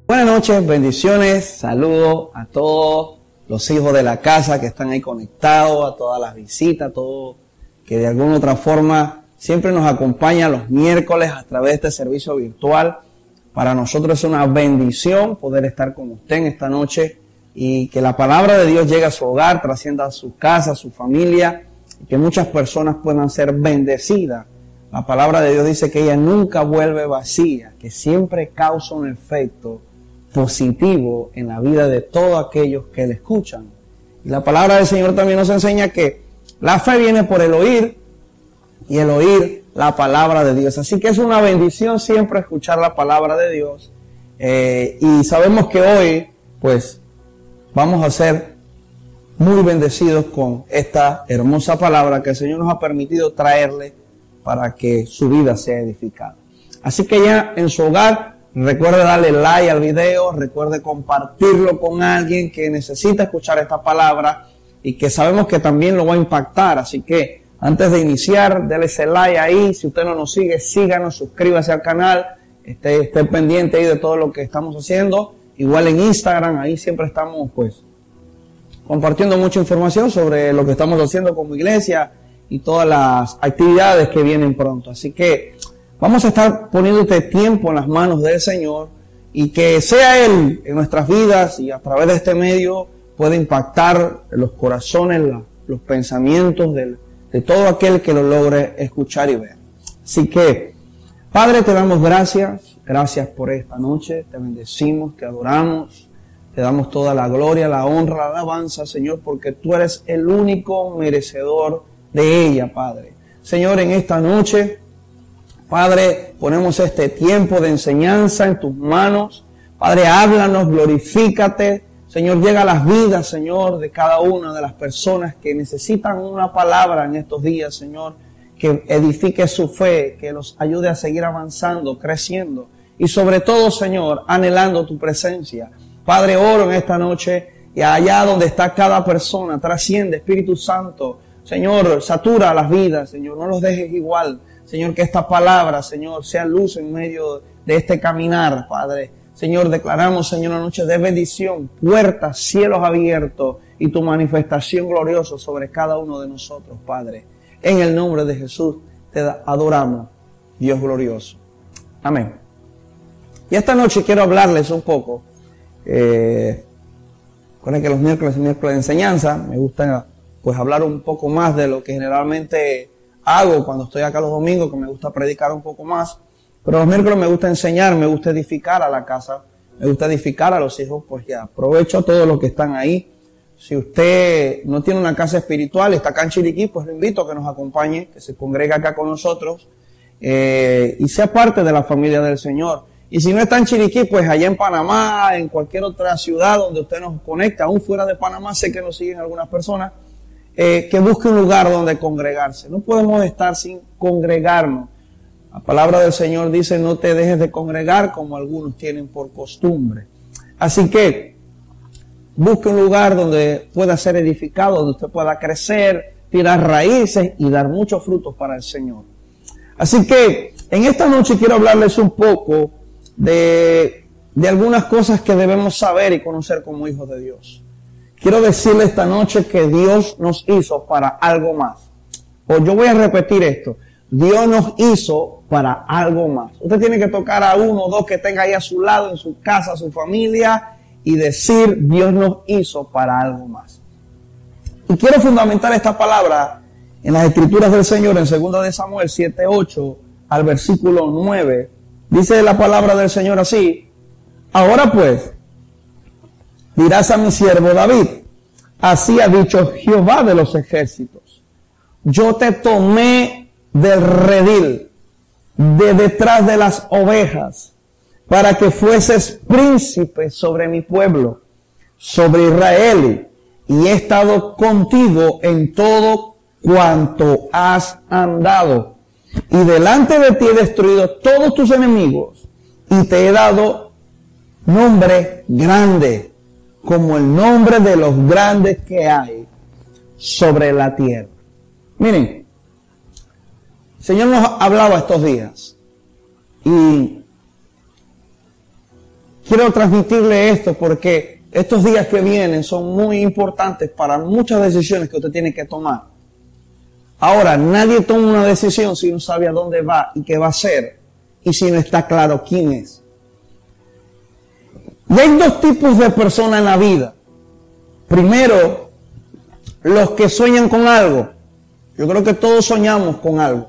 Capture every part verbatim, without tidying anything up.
Buenas noches, bendiciones, saludos a todos los hijos de la casa que están ahí conectados, a todas las visitas, a todos que de alguna u otra forma siempre nos acompañan los miércoles a través de este servicio virtual. Para nosotros es una bendición poder estar con usted en esta noche y que la palabra de Dios llegue a su hogar, trascienda a su casa, a su familia, y que muchas personas puedan ser bendecidas. La palabra de Dios dice que ella nunca vuelve vacía, que siempre causa un efecto positivo en la vida de todos aquellos que le escuchan. Y la palabra del Señor también nos enseña que la fe viene por el oír y el oír la palabra de Dios. Así que es una bendición siempre escuchar la palabra de Dios. Eh, y sabemos que hoy, pues, vamos a ser muy bendecidos con esta hermosa palabra que el Señor nos ha permitido traerle para que su vida sea edificada. Así que ya en su hogar, recuerde darle like al video, recuerde compartirlo con alguien que necesita escuchar esta palabra y que sabemos que también lo va a impactar. Así que antes de iniciar, déle ese like ahí. Si usted no nos sigue, síganos, suscríbase al canal, esté, esté pendiente ahí de todo lo que estamos haciendo. Igual en Instagram, ahí siempre estamos pues compartiendo mucha información sobre lo que estamos haciendo como iglesia y todas las actividades que vienen pronto. Así que vamos a estar poniéndote tiempo en las manos del Señor y que sea Él en nuestras vidas y a través de este medio pueda impactar los corazones, la, los pensamientos de, de todo aquel que lo logre escuchar y ver. Así que, Padre, te damos gracias, gracias por esta noche, te bendecimos, te adoramos, te damos toda la gloria, la honra, la alabanza, Señor, porque tú eres el único merecedor de ella, Padre. Señor, en esta noche, Padre, ponemos este tiempo de enseñanza en tus manos. Padre, háblanos, glorifícate. Señor, llega a las vidas, Señor, de cada una de las personas que necesitan una palabra en estos días, Señor, que edifique su fe, que los ayude a seguir avanzando, creciendo y sobre todo, Señor, anhelando tu presencia. Padre, oro en esta noche y allá donde está cada persona, trasciende, Espíritu Santo. Señor, satura las vidas, Señor, no los dejes igual. Señor, que esta palabra, Señor, sea luz en medio de este caminar, Padre. Señor, declaramos, Señor, una noche de bendición, puertas, cielos abiertos y tu manifestación gloriosa sobre cada uno de nosotros, Padre. En el nombre de Jesús te adoramos, Dios glorioso. Amén. Y esta noche quiero hablarles un poco, eh, con el que los miércoles y miércoles de enseñanza, me gusta pues hablar un poco más de lo que generalmente hago cuando estoy acá los domingos, que me gusta predicar un poco más, pero los miércoles me gusta enseñar, me gusta edificar a la casa, me gusta edificar a los hijos, pues ya aprovecho a todos los que están ahí. Si usted no tiene una casa espiritual, está acá en Chiriquí, pues lo invito a que nos acompañe, que se congregue acá con nosotros eh, y sea parte de la familia del Señor. Y si no está en Chiriquí, pues allá en Panamá, en cualquier otra ciudad donde usted nos conecta, aún fuera de Panamá, sé que nos siguen algunas personas, Eh, que busque un lugar donde congregarse. No podemos estar sin congregarnos. La palabra del Señor dice, no te dejes de congregar como algunos tienen por costumbre. Así que, busque un lugar donde pueda ser edificado, donde usted pueda crecer, tirar raíces y dar muchos frutos para el Señor. Así que, en esta noche quiero hablarles un poco de, de algunas cosas que debemos saber y conocer como hijos de Dios. Quiero decirle esta noche que Dios nos hizo para algo más. O yo voy a repetir esto. Dios nos hizo para algo más. Usted tiene que tocar a uno o dos que tenga ahí a su lado, en su casa, a su familia, y decir, Dios nos hizo para algo más. Y quiero fundamentar esta palabra en las Escrituras del Señor, en segunda de Samuel siete, ocho, al versículo nueve. Dice la palabra del Señor así: ahora pues, dirás a mi siervo David, así ha dicho Jehová de los ejércitos, yo te tomé del redil, de detrás de las ovejas, para que fueses príncipe sobre mi pueblo, sobre Israel, y he estado contigo en todo cuanto has andado, y delante de ti he destruido todos tus enemigos, y te he dado nombre grande, como el nombre de los grandes que hay sobre la tierra. Miren, el Señor nos hablaba estos días y quiero transmitirle esto porque estos días que vienen son muy importantes para muchas decisiones que usted tiene que tomar. Ahora, nadie toma una decisión si no sabe a dónde va y qué va a hacer y si no está claro quién es. Y hay dos tipos de personas en la vida. Primero, los que sueñan con algo. Yo creo que todos soñamos con algo.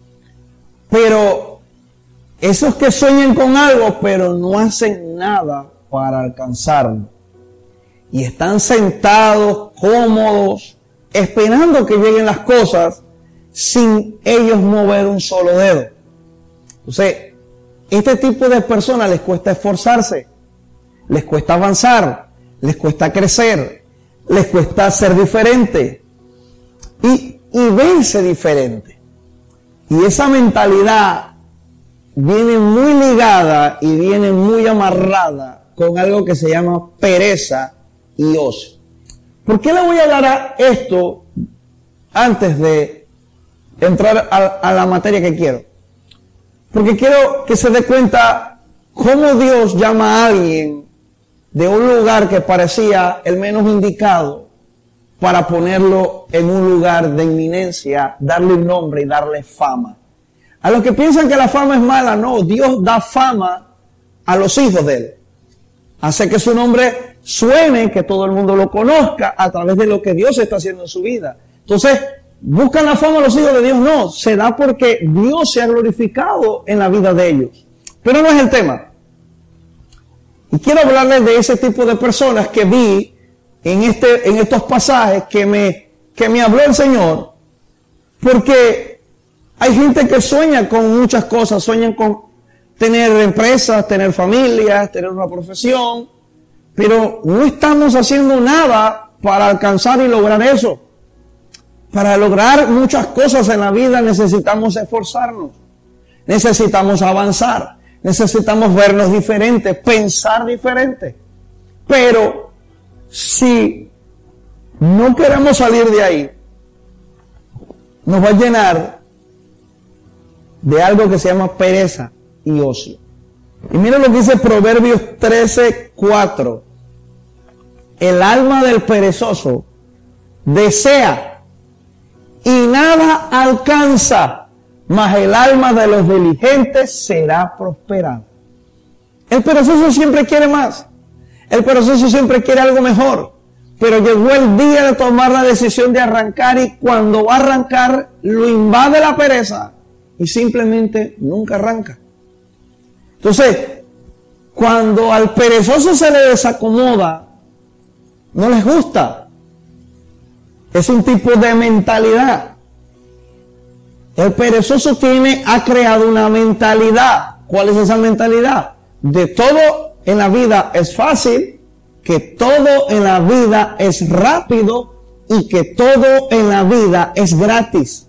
Pero esos que sueñan con algo, pero no hacen nada para alcanzarlo. Y están sentados, cómodos, esperando que lleguen las cosas sin ellos mover un solo dedo. Entonces, este tipo de personas les cuesta esforzarse, les cuesta avanzar, les cuesta crecer, les cuesta ser diferente y, y verse diferente. Y esa mentalidad viene muy ligada y viene muy amarrada con algo que se llama pereza y ocio. ¿Por qué le voy a hablar a esto antes de entrar a, a la materia que quiero? Porque quiero que se dé cuenta cómo Dios llama a alguien de un lugar que parecía el menos indicado para ponerlo en un lugar de inminencia, darle un nombre y darle fama. A los que piensan que la fama es mala, no, Dios da fama a los hijos de Él. Hace que su nombre suene, que todo el mundo lo conozca a través de lo que Dios está haciendo en su vida. Entonces, ¿buscan la fama a los hijos de Dios? No, se da porque Dios se ha glorificado en la vida de ellos. Pero no es el tema. Y quiero hablarles de ese tipo de personas que vi en, este, en estos pasajes que me, que me habló el Señor. Porque hay gente que sueña con muchas cosas, sueñan con tener empresas, tener familias, tener una profesión, pero no estamos haciendo nada para alcanzar y lograr eso. Para lograr muchas cosas en la vida necesitamos esforzarnos, necesitamos avanzar, necesitamos vernos diferentes, pensar diferente. Pero si no queremos salir de ahí, nos va a llenar de algo que se llama pereza y ocio. Y miren lo que dice Proverbios trece, cuatro. El alma del perezoso desea y nada alcanza, mas el alma de los diligentes será prosperada. El perezoso siempre quiere más. El perezoso siempre quiere algo mejor. Pero llegó el día de tomar la decisión de arrancar y cuando va a arrancar lo invade la pereza y simplemente nunca arranca. Entonces, cuando al perezoso se le desacomoda, no les gusta. Es un tipo de mentalidad. El perezoso tiene, ha creado una mentalidad. ¿Cuál es esa mentalidad? De todo en la vida es fácil, que todo en la vida es rápido y que todo en la vida es gratis.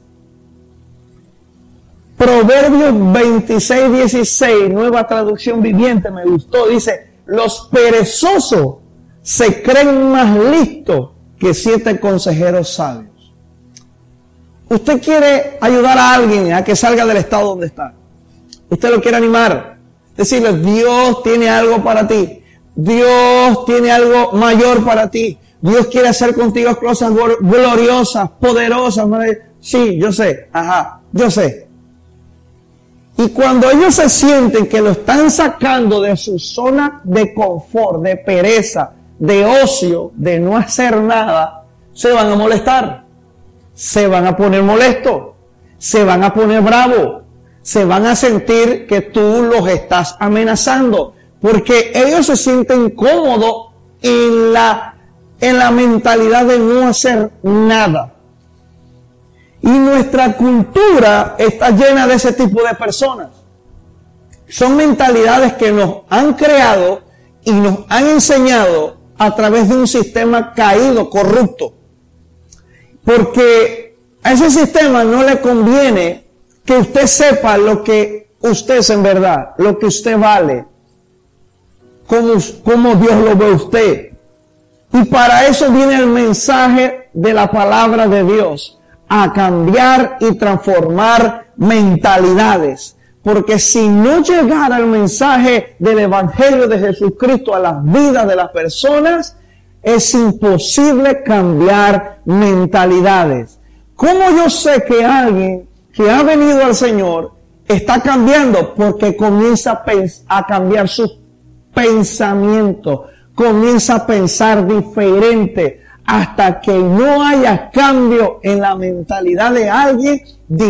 Proverbios veintiséis, dieciséis, nueva traducción viviente, me gustó, dice, los perezosos se creen más listos que siete consejeros sabios. Usted quiere ayudar a alguien a que salga del estado donde está. Usted lo quiere animar, decirle, Dios tiene algo para ti. Dios tiene algo mayor para ti. Dios quiere hacer contigo cosas gloriosas, poderosas. Sí, yo sé, ajá, yo sé. Y cuando ellos se sienten que lo están sacando de su zona de confort, de pereza, de ocio, de no hacer nada, se van a molestar, se van a poner molestos, se van a poner bravos, se van a sentir que tú los estás amenazando, porque ellos se sienten cómodos en la, en la mentalidad de no hacer nada. Y nuestra cultura está llena de ese tipo de personas. Son mentalidades que nos han creado y nos han enseñado a través de un sistema caído, corrupto. Porque a ese sistema no le conviene que usted sepa lo que usted es en verdad, lo que usted vale, cómo, cómo Dios lo ve a usted. Y para eso viene el mensaje de la palabra de Dios, a cambiar y transformar mentalidades, Porque si no llegara el mensaje del Evangelio de Jesucristo a las vidas de las personas, es imposible cambiar mentalidades. ¿Cómo yo sé que alguien que ha venido al Señor está cambiando? Porque comienza a, pens- a cambiar sus pensamientos, comienza a pensar diferente. Hasta que no haya cambio en la mentalidad de alguien,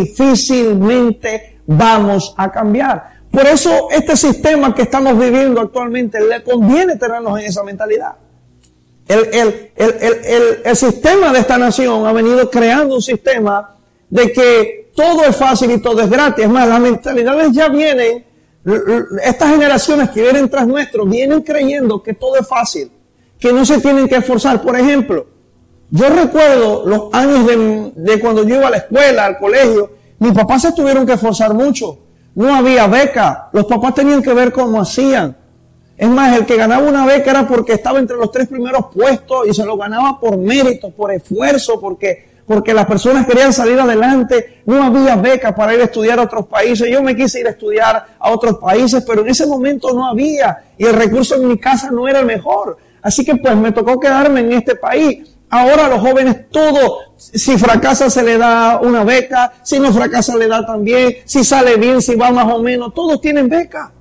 difícilmente vamos a cambiar. Por eso este sistema que estamos viviendo actualmente le conviene tenernos en esa mentalidad. El, el, el, el, el, el sistema de esta nación ha venido creando un sistema de que todo es fácil y todo es gratis. Es más, las mentalidades ya vienen, estas generaciones que vienen tras nuestro, vienen creyendo que todo es fácil, que no se tienen que esforzar. Por ejemplo, yo recuerdo los años de, de cuando yo iba a la escuela, al colegio, mis papás se tuvieron que esforzar mucho. No había beca, los papás tenían que ver cómo hacían. Es más, el que ganaba una beca era porque estaba entre los tres primeros puestos y se lo ganaba por mérito, por esfuerzo, porque, porque las personas querían salir adelante. No había beca para ir a estudiar a otros países. Yo me quise ir a estudiar a otros países, pero en ese momento no había y el recurso en mi casa no era el mejor. Así que pues me tocó quedarme en este país. Ahora a los jóvenes todo, si fracasa se le da una beca, si no fracasa le da también, si sale bien, si va más o menos, todos tienen beca.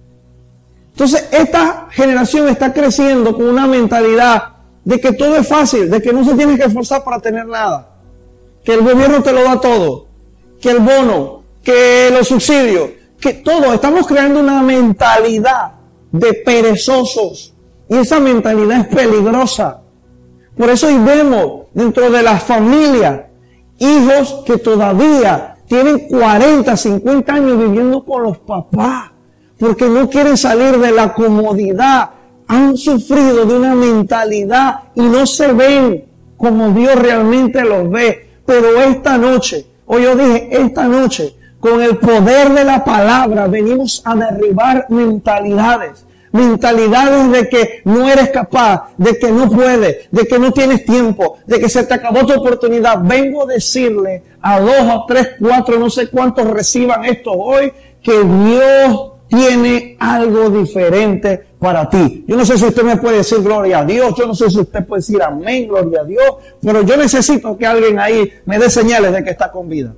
Entonces esta generación está creciendo con una mentalidad de que todo es fácil, de que no se tiene que esforzar para tener nada, que el gobierno te lo da todo, que el bono, que los subsidios, que todo. Estamos creando una mentalidad de perezosos y esa mentalidad es peligrosa. Por eso hoy vemos dentro de las familias hijos que todavía tienen cuarenta, cincuenta años viviendo con los papás, porque no quieren salir de la comodidad. Han sufrido de una mentalidad y no se ven como Dios realmente los ve. Pero esta noche, o yo dije, esta noche, con el poder de la palabra, venimos a derribar mentalidades. Mentalidades de que no eres capaz, de que no puedes, de que no tienes tiempo, de que se te acabó tu oportunidad. Vengo a decirle a dos o tres, cuatro, no sé cuántos reciban esto hoy, que Dios tiene algo diferente para ti. Yo no sé si usted me puede decir gloria a Dios, yo no sé si usted puede decir amén, gloria a Dios, pero yo necesito que alguien ahí me dé señales de que está con vida.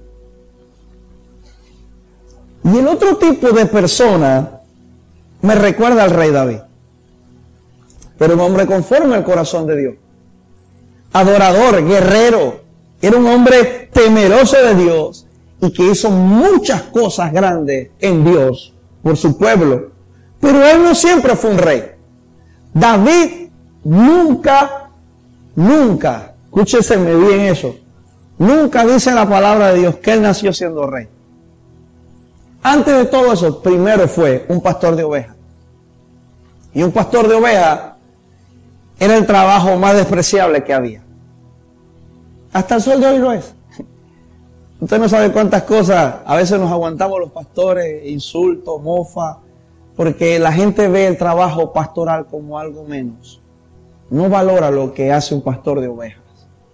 Y el otro tipo de persona me recuerda al rey David, pero un hombre conforme al corazón de Dios, adorador, guerrero, era un hombre temeroso de Dios y que hizo muchas cosas grandes en Dios por su pueblo, pero él no siempre fue un rey. David nunca, nunca, escúcheseme bien eso, nunca dice la palabra de Dios que él nació siendo rey. Antes de todo eso, primero fue un pastor de ovejas. Y un pastor de ovejas era el trabajo más despreciable que había. Hasta el sol de hoy lo es. Usted no sabe cuántas cosas a veces nos aguantamos los pastores, insultos, mofa, porque la gente ve el trabajo pastoral como algo menos. No valora lo que hace un pastor de ovejas.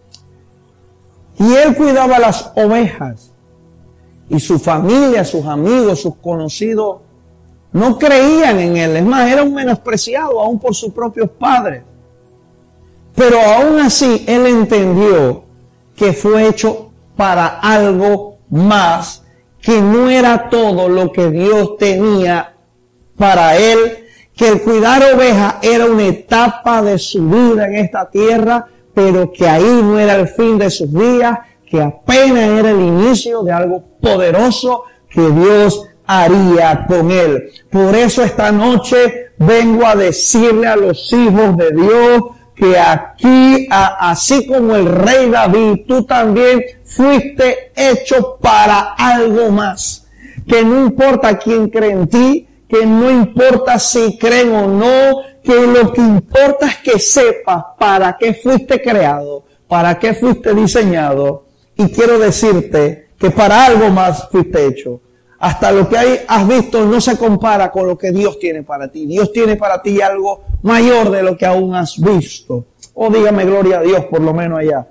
Y él cuidaba las ovejas. Y su familia, sus amigos, sus conocidos no creían en él. Es más, era un menospreciado aún por sus propios padres. Pero aún así, él entendió que fue hecho para algo más, que no era todo lo que Dios tenía para él, que el cuidar ovejas era una etapa de su vida en esta tierra, pero que ahí no era el fin de sus días, que apenas era el inicio de algo poderoso que Dios haría con él. Por eso esta noche vengo a decirle a los hijos de Dios que aquí, a, así como el rey David, tú también fuiste hecho para algo más. Que no importa quién cree en ti, que no importa si creen o no, que lo que importa es que sepas para qué fuiste creado, para qué fuiste diseñado. Y quiero decirte que para algo más fuiste hecho. Hasta lo que hay, has visto no se compara con lo que Dios tiene para ti. Dios tiene para ti algo mayor de lo que aún has visto. Oh, dígame gloria a Dios, por lo menos allá.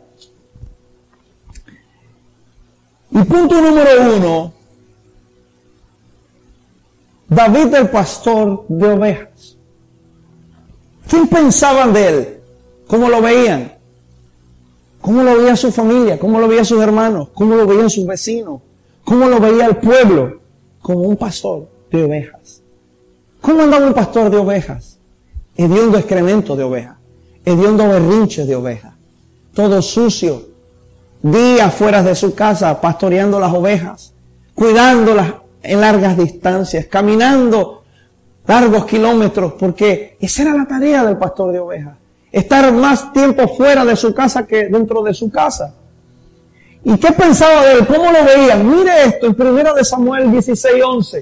Y punto número uno. David el pastor de ovejas. ¿Quién pensaban de él? ¿Cómo lo veían? ¿Cómo lo veía su familia? ¿Cómo lo veían sus hermanos? ¿Cómo lo veían sus vecinos? ¿Cómo lo veía el pueblo? Como un pastor de ovejas. ¿Cómo andaba un pastor de ovejas? Hediondo excremento de ovejas. Hediondo berrinche de ovejas. Todo sucio. Días fuera de su casa pastoreando las ovejas. Cuidándolas en largas distancias. Caminando largos kilómetros. Porque esa era la tarea del pastor de ovejas. Estar más tiempo fuera de su casa que dentro de su casa. ¿Y qué pensaba de él? ¿Cómo lo veían? Mire esto en primera de Samuel dieciséis once.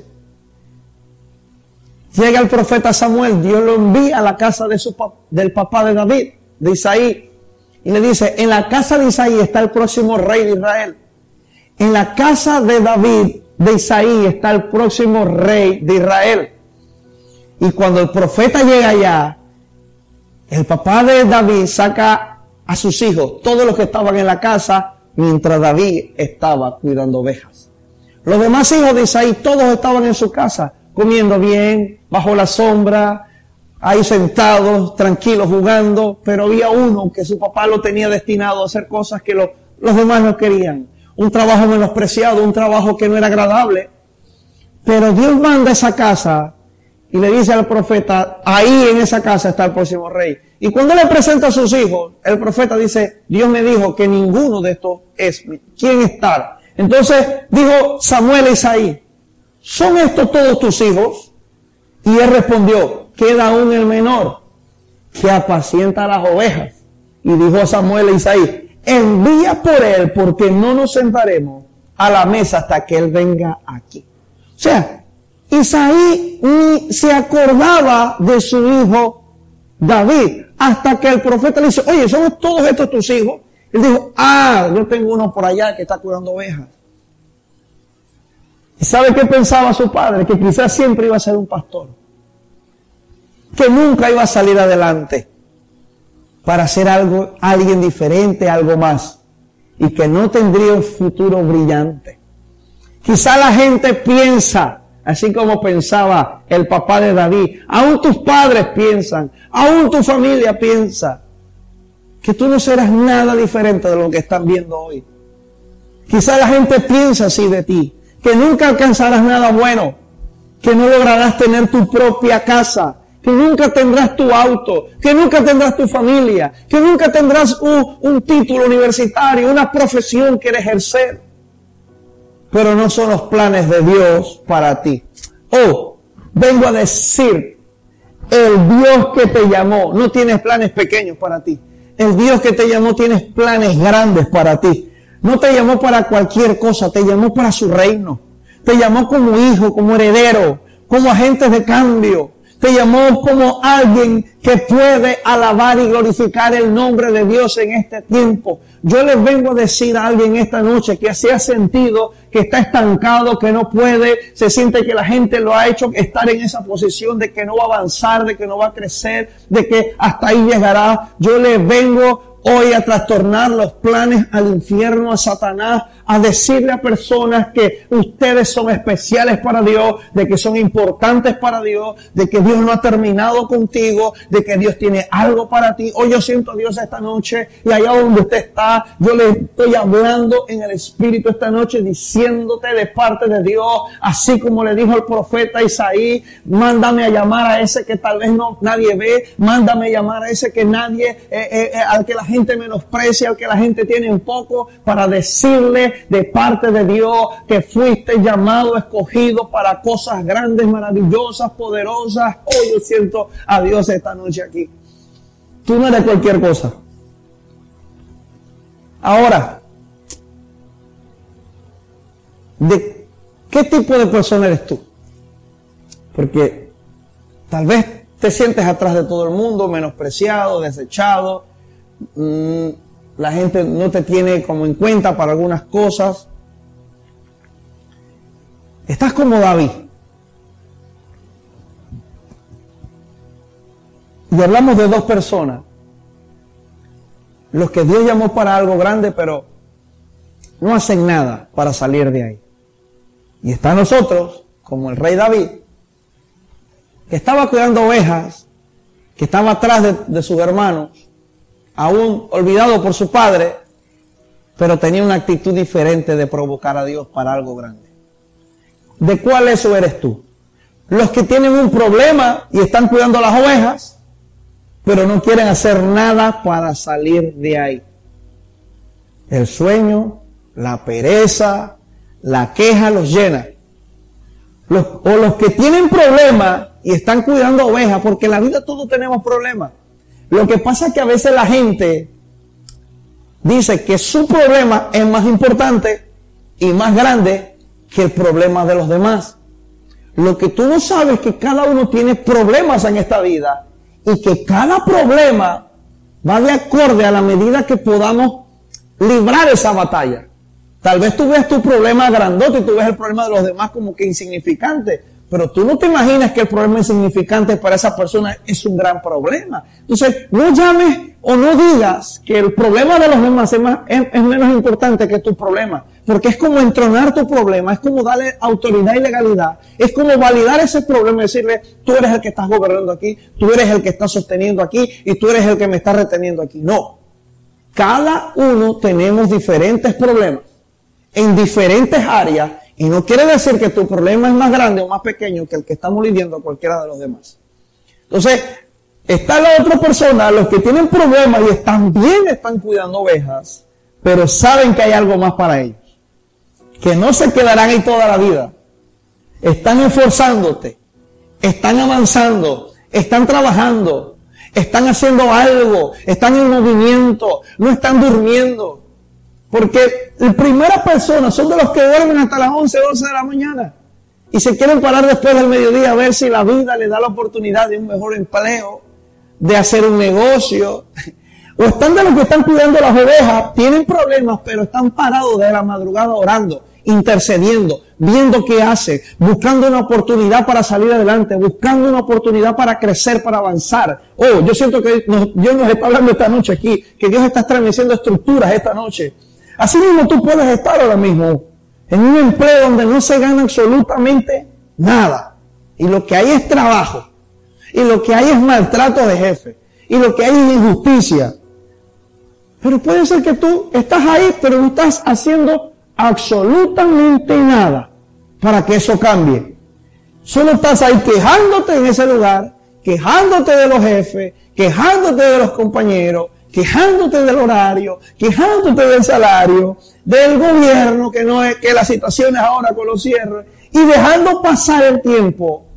Llega el profeta Samuel, Dios lo envía a la casa de su, del papá de David, de Isaí. Y le dice, en la casa de Isaí está el próximo rey de Israel. En la casa de David, de Isaí, está el próximo rey de Israel. Y cuando el profeta llega allá, el papá de David saca a sus hijos, todos los que estaban en la casa, mientras David estaba cuidando ovejas. Los demás hijos de Isaí, todos estaban en su casa, comiendo bien, bajo la sombra, ahí sentados, tranquilos, jugando, pero había uno que su papá lo tenía destinado a hacer cosas que lo, los demás no querían. Un trabajo menospreciado, un trabajo que no era agradable. Pero Dios manda a esa casa y le dice al profeta, ahí en esa casa está el próximo rey. Y cuando le presenta a sus hijos, el profeta dice, Dios me dijo que ninguno de estos es quien estar. Entonces dijo Samuel a Isaí, ¿son estos todos tus hijos? Y él respondió, queda aún el menor, que apacienta las ovejas. Y dijo Samuel a Isaí, envía por él, porque no nos sentaremos a la mesa hasta que él venga aquí. O sea, Isaí ni se acordaba de su hijo David, hasta que el profeta le dice, oye, ¿son todos estos tus hijos? Él dijo, ah, yo tengo uno por allá que está cuidando ovejas. ¿Y sabe qué pensaba su padre? Que quizás siempre iba a ser un pastor. Que nunca iba a salir adelante para ser algo, alguien diferente, algo más. Y que no tendría un futuro brillante. Quizá la gente piensa, así como pensaba el papá de David, aún tus padres piensan, aún tu familia piensa, que tú no serás nada diferente de lo que están viendo hoy. Quizá la gente piensa así de ti, que nunca alcanzarás nada bueno, que no lograrás tener tu propia casa, que nunca tendrás tu auto, que nunca tendrás tu familia, que nunca tendrás un, un título universitario, una profesión que ejercer. Pero no son los planes de Dios para ti. Oh, vengo a decir, el Dios que te llamó no tiene planes pequeños para ti. El Dios que te llamó tiene planes grandes para ti. No te llamó para cualquier cosa, te llamó para su reino. Te llamó como hijo, como heredero, como agente de cambio. Te llamó como alguien que puede alabar y glorificar el nombre de Dios en este tiempo. Yo les vengo a decir a alguien esta noche que se ha sentido que está estancado, que no puede, se siente que la gente lo ha hecho estar en esa posición de que no va a avanzar, de que no va a crecer, de que hasta ahí llegará. Yo les vengo hoy a trastornar los planes al infierno, a Satanás, a decirle a personas que ustedes son especiales para Dios, de que son importantes para Dios, de que Dios no ha terminado contigo, de que Dios tiene algo para ti. Hoy yo siento a Dios esta noche y allá donde usted está, yo le estoy hablando en el Espíritu esta noche, diciéndote de parte de Dios, así como le dijo el profeta Isaí, mándame a llamar a ese que tal vez no nadie ve, mándame a llamar a ese que nadie, eh, eh, eh, al que la gente menosprecia, al que la gente tiene un poco, para decirle de parte de Dios que fuiste llamado, escogido para cosas grandes, maravillosas, poderosas. Hoy yo siento a Dios esta noche aquí. Tú no eres cualquier cosa. Ahora, ¿de qué tipo de persona eres tú? Porque tal vez te sientes atrás de todo el mundo, menospreciado, desechado. Mm, La gente no te tiene como en cuenta para algunas cosas. Estás como David. Y hablamos de dos personas. Los que Dios llamó para algo grande, pero no hacen nada para salir de ahí. Y está nosotros, como el rey David, que estaba cuidando ovejas, que estaba atrás de, de sus hermanos, aún olvidado por su padre, pero tenía una actitud diferente de provocar a Dios para algo grande. ¿De cuál eso eres tú? Los que tienen un problema y están cuidando las ovejas, pero no quieren hacer nada para salir de ahí. El sueño, la pereza, la queja los llena. Los, o los que tienen problemas y están cuidando ovejas, porque en la vida todos tenemos problemas. Lo que pasa es que a veces la gente dice que su problema es más importante y más grande que el problema de los demás. Lo que tú no sabes es que cada uno tiene problemas en esta vida y que cada problema va de acorde a la medida que podamos librar esa batalla. Tal vez tú ves tu problema grandote y tú ves el problema de los demás como que insignificante, pero tú no te imaginas que el problema insignificante para esa persona es un gran problema. Entonces, no llames o no digas que el problema de los demás es, más, es, es menos importante que tu problema, porque es como entronar tu problema, es como darle autoridad y legalidad, es como validar ese problema y decirle, tú eres el que estás gobernando aquí, tú eres el que estás sosteniendo aquí y tú eres el que me está reteniendo aquí. No, cada uno tenemos diferentes problemas en diferentes áreas, y no quiere decir que tu problema es más grande o más pequeño que el que estamos lidiando a cualquiera de los demás. Entonces, está la otra persona, los que tienen problemas y también están cuidando ovejas, pero saben que hay algo más para ellos, que no se quedarán ahí toda la vida. Están esforzándote, están avanzando, están trabajando, están haciendo algo, están en movimiento, no están durmiendo. Porque la primera persona son de los que duermen hasta las once, doce de la mañana y se quieren parar después del mediodía a ver si la vida les da la oportunidad de un mejor empleo, de hacer un negocio. O están de los que están cuidando las ovejas, tienen problemas, pero están parados de la madrugada orando, intercediendo, viendo qué hace, buscando una oportunidad para salir adelante, buscando una oportunidad para crecer, para avanzar. Oh, yo siento que nos, Dios nos está hablando esta noche aquí, que Dios está estremeciendo estructuras esta noche. Así mismo tú puedes estar ahora mismo en un empleo donde no se gana absolutamente nada. Y lo que hay es trabajo. Y lo que hay es maltrato de jefe. Y lo que hay es injusticia. Pero puede ser que tú estás ahí, pero no estás haciendo absolutamente nada para que eso cambie. Solo estás ahí quejándote en ese lugar, quejándote de los jefes, quejándote de los compañeros, quejándote del horario, quejándote del salario, del gobierno, que no es, que la situación es ahora con los cierres, y dejando pasar el tiempo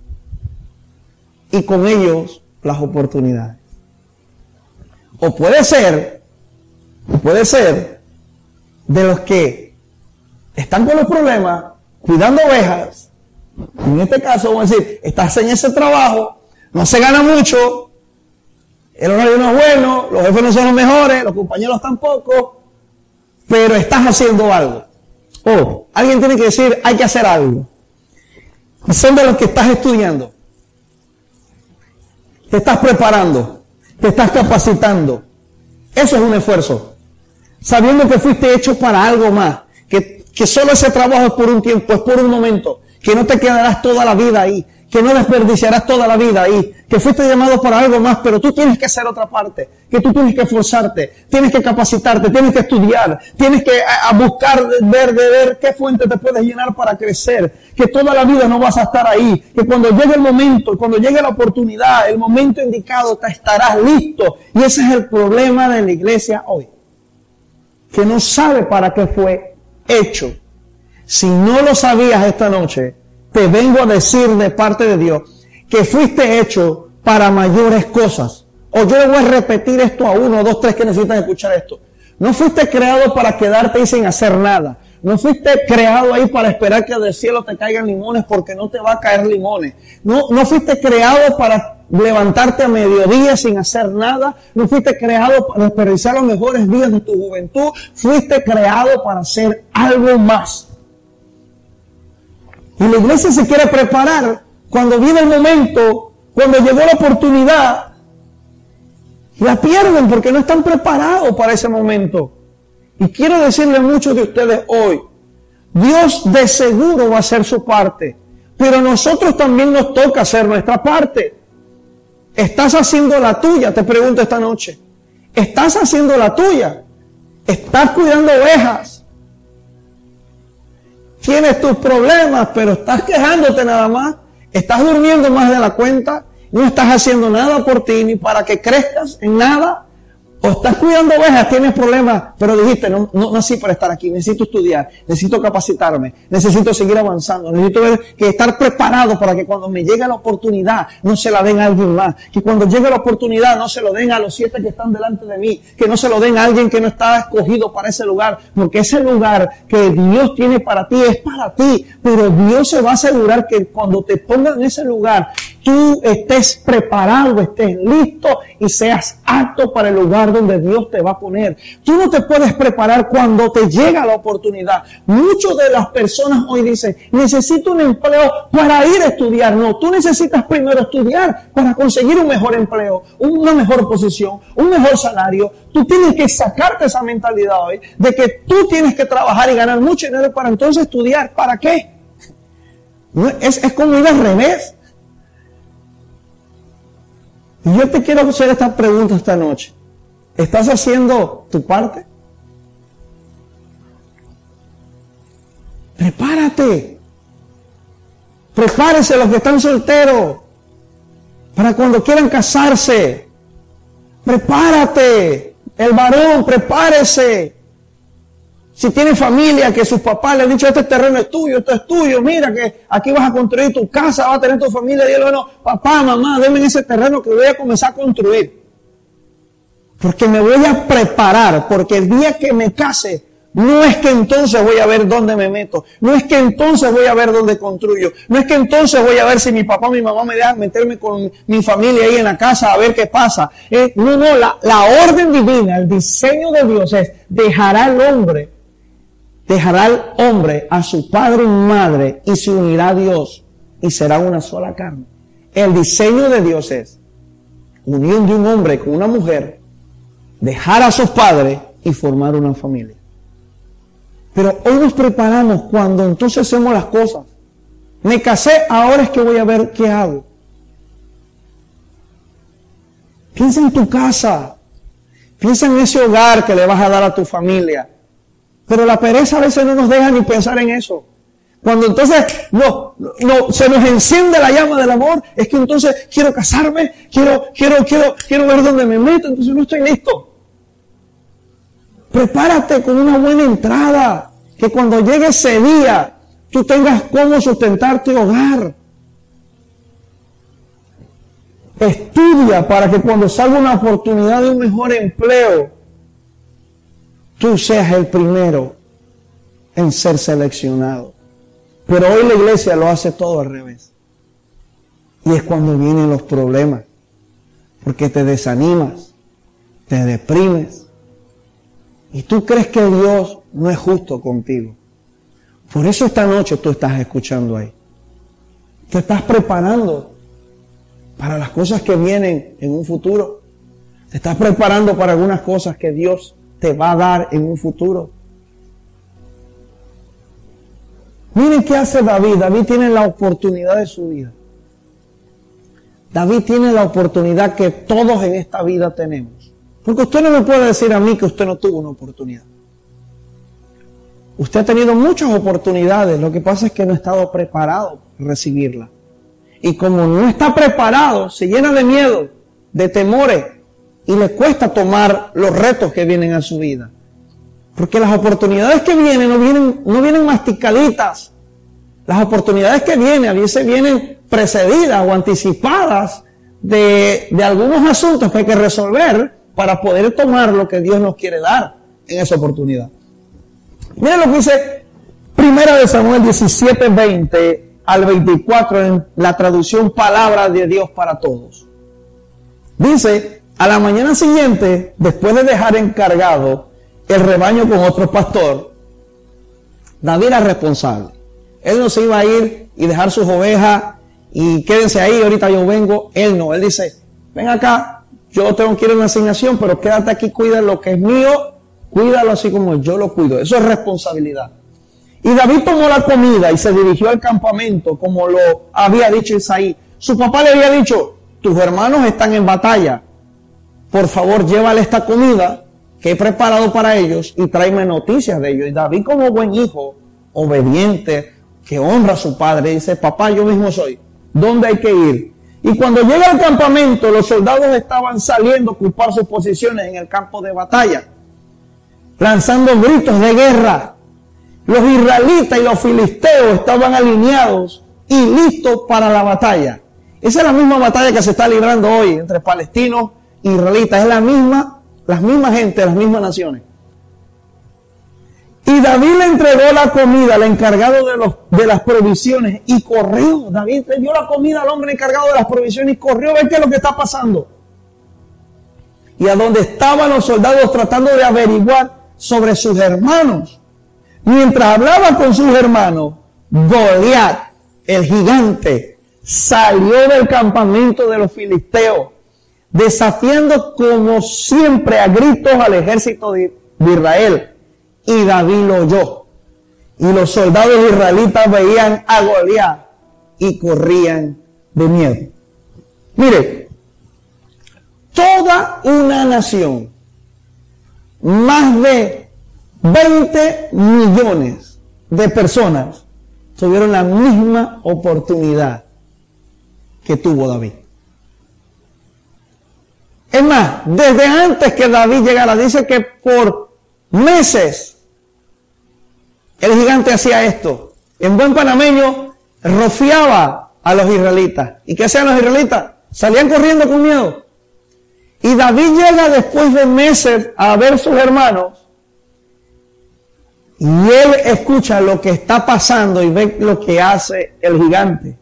y con ellos las oportunidades. O puede ser, o puede ser de los que están con los problemas, cuidando ovejas. En este caso, vamos a decir, estás en ese trabajo, no se gana mucho, el horario no es bueno, los jefes no son los mejores, los compañeros tampoco, pero estás haciendo algo. O alguien tiene que decir, hay que hacer algo. Y son de los que estás estudiando, te estás preparando, te estás capacitando. Eso es un esfuerzo. Sabiendo que fuiste hecho para algo más, que, que solo ese trabajo es por un tiempo, es por un momento, que no te quedarás toda la vida ahí, que no desperdiciarás toda la vida ahí, que fuiste llamado para algo más, pero tú tienes que hacer otra parte, que tú tienes que esforzarte, tienes que capacitarte, tienes que estudiar, tienes que a, a buscar, ver, de ver qué fuente te puedes llenar para crecer, que toda la vida no vas a estar ahí, que cuando llegue el momento, cuando llegue la oportunidad, el momento indicado, te estarás listo. Y ese es el problema de la iglesia hoy, que no sabe para qué fue hecho. Si no lo sabías esta noche, te vengo a decir de parte de Dios que fuiste hecho para mayores cosas. O yo le voy a repetir esto a uno, dos, tres que necesitan escuchar esto. No fuiste creado para quedarte ahí sin hacer nada. No fuiste creado ahí para esperar que del cielo te caigan limones, porque no te va a caer limones. No, no fuiste creado para levantarte a mediodía sin hacer nada. No fuiste creado para desperdiciar los mejores días de tu juventud. Fuiste creado para hacer algo más. Y la iglesia se quiere preparar cuando viene el momento, cuando llegó la oportunidad, la pierden porque no están preparados para ese momento. Y quiero decirle a muchos de ustedes hoy, Dios de seguro va a hacer su parte. pero nosotros también nos toca hacer nuestra parte. ¿Estás haciendo la tuya? Te pregunto esta noche. ¿Estás haciendo la tuya? ¿Estás cuidando ovejas? Tienes tus problemas, pero estás quejándote nada más. Estás durmiendo más de la cuenta. No estás haciendo nada por ti, ni para que crezcas en nada. O estás cuidando ovejas, tienes problemas, pero dijiste, no, no nací para estar aquí, necesito estudiar, necesito capacitarme, necesito seguir avanzando, necesito ver, que estar preparado para que cuando me llegue la oportunidad no se la den a alguien más, que cuando llegue la oportunidad no se lo den a los siete que están delante de mí, que no se lo den a alguien que no está escogido para ese lugar, porque ese lugar que Dios tiene para ti es para ti, pero Dios se va a asegurar que cuando te pongan en ese lugar, tú estés preparado, estés listo y seas apto para el lugar donde Dios te va a poner. Tú no te puedes preparar cuando te llega la oportunidad. Muchas de las personas hoy dicen, necesito un empleo para ir a estudiar. No, tú necesitas primero estudiar para conseguir un mejor empleo, una mejor posición, un mejor salario. Tú tienes que sacarte esa mentalidad hoy de que tú tienes que trabajar y ganar mucho dinero para entonces estudiar. ¿Para qué? Es, es como ir al revés. Y yo te quiero hacer esta pregunta esta noche. ¿Estás haciendo tu parte? Prepárate. Prepárese los que están solteros para cuando quieran casarse. Prepárate. El varón, prepárese. Si tiene familia, que sus papás le han dicho, este terreno es tuyo, esto es tuyo, mira que aquí vas a construir tu casa, vas a tener tu familia, dile, bueno, papá, mamá, denme ese terreno que voy a comenzar a construir. Porque me voy a preparar, porque el día que me case, no es que entonces voy a ver dónde me meto, no es que entonces voy a ver dónde construyo, no es que entonces voy a ver si mi papá o mi mamá me dejan meterme con mi familia ahí en la casa a ver qué pasa. Eh, no, no, la, la orden divina, el diseño de Dios es, dejará al hombre, dejará al hombre a su padre y madre y se unirá a Dios y será una sola carne. El diseño de Dios es unión de un hombre con una mujer, dejar a sus padres y formar una familia. Pero hoy nos preparamos cuando entonces hacemos las cosas. Me casé, ahora es que voy a ver qué hago. Piensa en tu casa. Piensa en ese hogar que le vas a dar a tu familia. Pero la pereza a veces no nos deja ni pensar en eso. Cuando entonces no, no, se nos enciende la llama del amor, es que entonces quiero casarme, quiero, quiero, quiero, quiero ver dónde me meto, entonces no estoy listo. Prepárate con una buena entrada, que cuando llegue ese día, tú tengas cómo sustentar tu hogar. Estudia para que cuando salga una oportunidad de un mejor empleo, tú seas el primero en ser seleccionado. Pero hoy la iglesia lo hace todo al revés. Y es cuando vienen los problemas, porque te desanimas, te deprimes. Y tú crees que Dios no es justo contigo. Por eso esta noche tú estás escuchando ahí. Te estás preparando para las cosas que vienen en un futuro. Te estás preparando para algunas cosas que Dios te va a dar en un futuro. Miren qué hace David. David tiene la oportunidad de su vida. David tiene la oportunidad que todos en esta vida tenemos. Porque usted no me puede decir a mí que usted no tuvo una oportunidad. Usted ha tenido muchas oportunidades, lo que pasa es que no ha estado preparado para recibirla. Y como no está preparado, se llena de miedo, de temores, y le cuesta tomar los retos que vienen a su vida. Porque las oportunidades que vienen no vienen, no vienen masticaditas. Las oportunidades que vienen a veces vienen precedidas o anticipadas de, de algunos asuntos que hay que resolver para poder tomar lo que Dios nos quiere dar en esa oportunidad. Miren lo que dice Primera de Samuel diecisiete, veinte al veinticuatro en la traducción Palabra de Dios para Todos. Dice, a la mañana siguiente, después de dejar encargado el rebaño con otro pastor, David era responsable. Él no se iba a ir y dejar sus ovejas y quédense ahí, ahorita yo vengo. Él no, él dice, ven acá, yo tengo que ir a una asignación, pero quédate aquí, cuida lo que es mío, cuídalo así como yo lo cuido. Eso es responsabilidad. Y David tomó la comida y se dirigió al campamento, como lo había dicho Isaí. Su papá le había dicho, tus hermanos están en batalla. Por favor, llévale esta comida que he preparado para ellos y tráeme noticias de ellos. Y David, como buen hijo, obediente, que honra a su padre, dice, papá, yo mismo soy. ¿Dónde hay que ir? Y cuando llega al campamento, los soldados estaban saliendo a ocupar sus posiciones en el campo de batalla, lanzando gritos de guerra. Los israelitas y los filisteos estaban alineados y listos para la batalla. Esa es la misma batalla que se está librando hoy entre palestinos e israelitas. Es la misma, las mismas gente, las mismas naciones. Y David le entregó la comida al encargado de, los, de las provisiones y corrió. David le dio la comida al hombre encargado de las provisiones y corrió a ver qué es lo que está pasando. Y a donde estaban los soldados tratando de averiguar sobre sus hermanos. Mientras hablaba con sus hermanos, Goliat, el gigante, salió del campamento de los filisteos, desafiando como siempre a gritos al ejército de, de Israel. Y David lo oyó. Y los soldados israelitas veían a Goliat y corrían de miedo. Mire, toda una nación, más de veinte millones de personas tuvieron la misma oportunidad que tuvo David. Es más, desde antes que David llegara, dice que por meses el gigante hacía esto. En buen panameño, rociaba a los israelitas. ¿Y qué hacían los israelitas? Salían corriendo con miedo. Y David llega después de meses a ver a sus hermanos. Y él escucha lo que está pasando y ve lo que hace el gigante.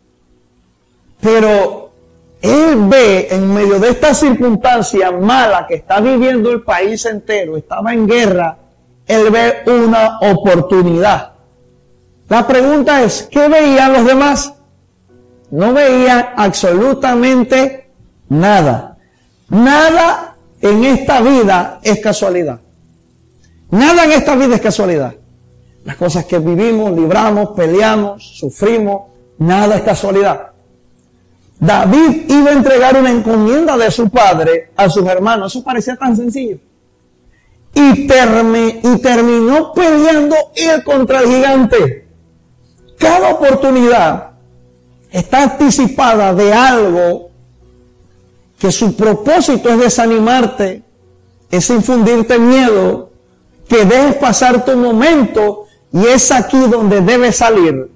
Pero él ve en medio de esta circunstancia mala que está viviendo el país entero, estaba en guerra, él ve una oportunidad. La pregunta es, ¿qué veían los demás? No veían absolutamente nada. Nada en esta vida es casualidad. Nada en esta vida es casualidad. Las cosas que vivimos, libramos, peleamos, sufrimos, nada es casualidad. David iba a entregar una encomienda de su padre a sus hermanos. Eso parecía tan sencillo. Y, termi- y terminó peleando él contra el gigante. Cada oportunidad está anticipada de algo que su propósito es desanimarte, es infundirte miedo, que dejes pasar tu momento, y es aquí donde debe salir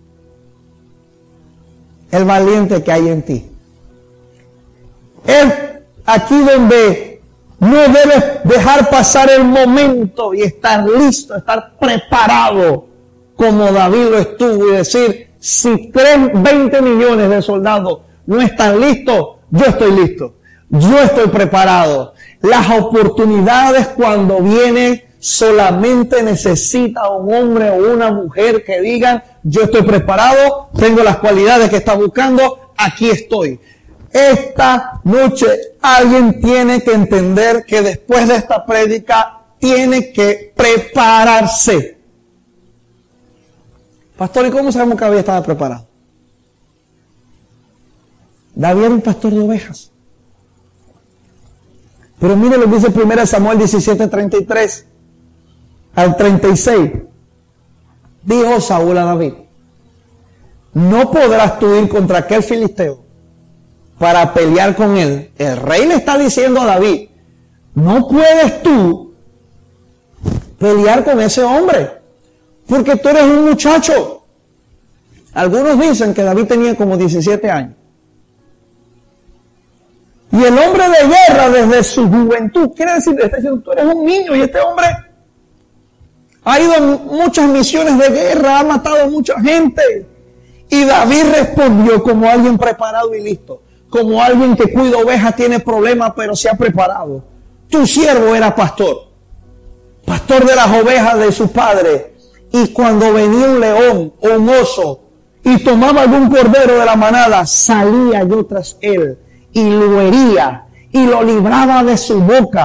el valiente que hay en ti. Es aquí donde no debes dejar pasar el momento y estar listo, estar preparado como David lo estuvo, y decir, si veinte millones de soldados no están listos, yo estoy listo, yo estoy preparado. Las oportunidades cuando vienen solamente necesita un hombre o una mujer que digan, yo estoy preparado, tengo las cualidades que está buscando, aquí estoy. Esta noche alguien tiene que entender que después de esta prédica tiene que prepararse. Pastor, ¿y cómo sabemos que David estaba preparado? David era un pastor de ovejas. Pero mire lo que dice primero Samuel diecisiete, treinta y tres al treinta y seis. Dijo Saúl a David, no podrás tú ir contra aquel filisteo para pelear con él. El rey le está diciendo a David, no puedes tú pelear con ese hombre, porque tú eres un muchacho. Algunos dicen que David tenía como diecisiete años. Y el hombre de guerra desde su juventud, quiere decir, le está diciendo, tú eres un niño, y este hombre ha ido en muchas misiones de guerra, ha matado a mucha gente. Y David respondió como alguien preparado y listo, como alguien que cuida ovejas, tiene problemas, pero se ha preparado. Tu siervo era pastor, pastor de las ovejas de su padre. Y cuando venía un león o un oso y tomaba algún cordero de la manada, salía yo tras él y lo hería y lo libraba de su boca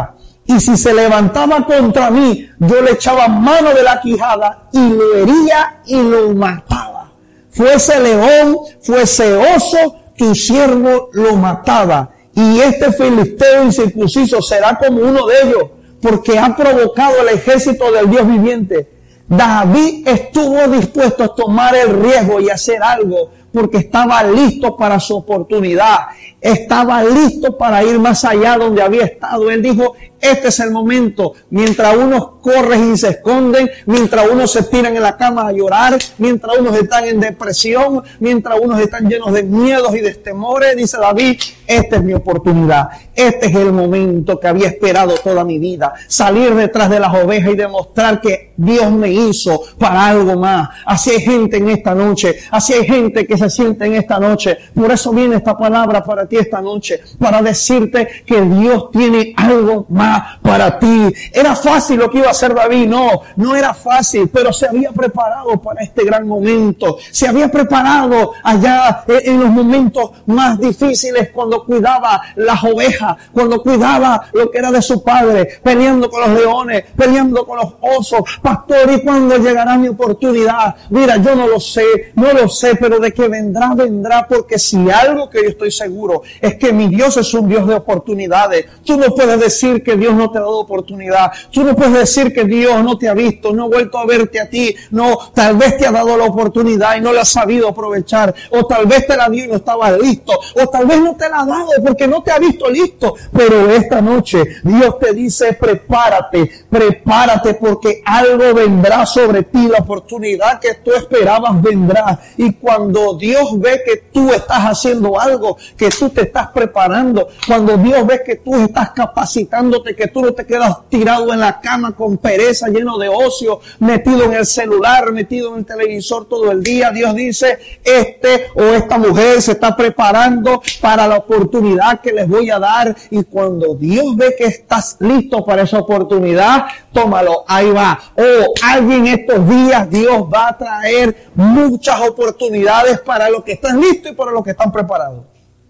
y si se levantaba contra mí, yo le echaba mano de la quijada y lo hería y lo mataba. Fuese león, fuese oso, tu siervo lo mataba. Y este filisteo incircunciso será como uno de ellos, porque ha provocado el ejército del Dios viviente. David estuvo dispuesto a tomar el riesgo y hacer algo, porque estaba listo para su oportunidad. Estaba listo para ir más allá donde había estado. Él dijo, este es el momento. Mientras unos corren y se esconden, mientras unos se tiran en la cama a llorar, mientras unos están en depresión, mientras unos están llenos de miedos y de temores, dice David, esta es mi oportunidad. Este es el momento que había esperado toda mi vida. Salir detrás de las ovejas y demostrar que Dios me hizo para algo más. Así hay gente en esta noche. Así hay gente que se siente en esta noche. Por eso viene esta palabra para ti esta noche. Para decirte que Dios tiene algo más para ti. ¿Era fácil lo que iba a hacer David? No, no era fácil. Pero se había preparado para este gran momento. Se había preparado allá en los momentos más difíciles cuando cuidaba las ovejas. Cuando cuidaba lo que era de su padre. Peleando con los leones. Peleando con los osos. Pastor, ¿y cuándo llegará mi oportunidad? Mira, yo no lo sé. No lo sé, pero de que vendrá, vendrá. Porque si algo que yo estoy seguro es que mi Dios es un Dios de oportunidades. Tú no puedes decir que Dios no te ha dado oportunidad. Tú no puedes decir que Dios no te ha visto, no ha vuelto a verte a ti. No, tal vez te ha dado la oportunidad y no la has sabido aprovechar. O tal vez te la dio y no estabas listo. O tal vez no te la ha dado porque no te ha visto listo. Pero esta noche Dios te dice, prepárate, prepárate porque algo vendrá sobre ti. La oportunidad que tú esperabas vendrá. Y cuando Dios ve que tú estás haciendo algo, que tú te estás preparando, cuando Dios ve que tú estás capacitándote, que tú no te quedas tirado en la cama con pereza, lleno de ocio, metido en el celular, metido en el televisor todo el día, Dios dice, este o esta mujer se está preparando para la oportunidad que les voy a dar. Y cuando Dios ve que estás listo para esa oportunidad, tómalo, ahí va. Oh, alguien estos días Dios va a traer muchas oportunidades para los que están listos y para los que están preparados.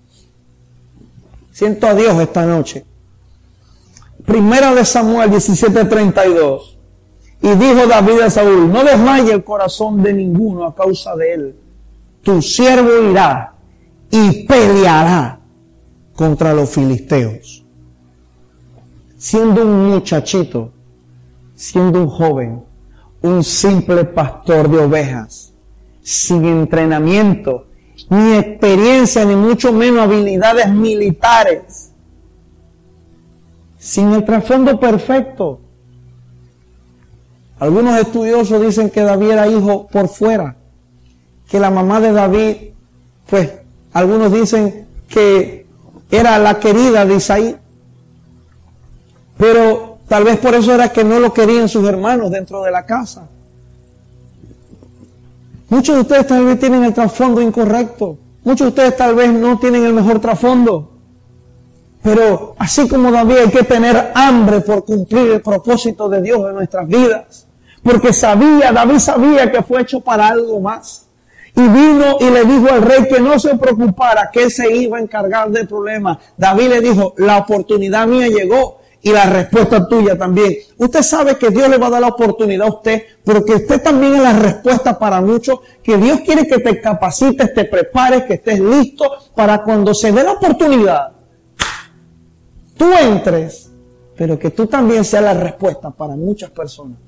Siento a Dios esta noche. Primera de Samuel diecisiete treinta y dos. Y dijo David a Saúl, no desmaye el corazón de ninguno a causa de él. Tu siervo irá y peleará contra los filisteos. Siendo un muchachito, siendo un joven, un simple pastor de ovejas, sin entrenamiento, ni experiencia, ni mucho menos habilidades militares, sin el trasfondo perfecto. Algunos estudiosos dicen que David era hijo por fuera, que la mamá de David, pues algunos dicen que era la querida de Isaí, pero tal vez por eso era que no lo querían sus hermanos dentro de la casa. Muchos de ustedes tal vez tienen el trasfondo incorrecto. Muchos de ustedes tal vez no tienen el mejor trasfondo. Pero así como David hay que tener hambre por cumplir el propósito de Dios en nuestras vidas. Porque sabía, David sabía que fue hecho para algo más. Y vino y le dijo al rey que no se preocupara, que él se iba a encargar del problema. David le dijo, la oportunidad mía llegó. Y la respuesta tuya también. Usted sabe que Dios le va a dar la oportunidad a usted, pero que usted también es la respuesta para muchos, que Dios quiere que te capacites, te prepares, que estés listo para cuando se dé la oportunidad, tú entres, pero que tú también seas la respuesta para muchas personas.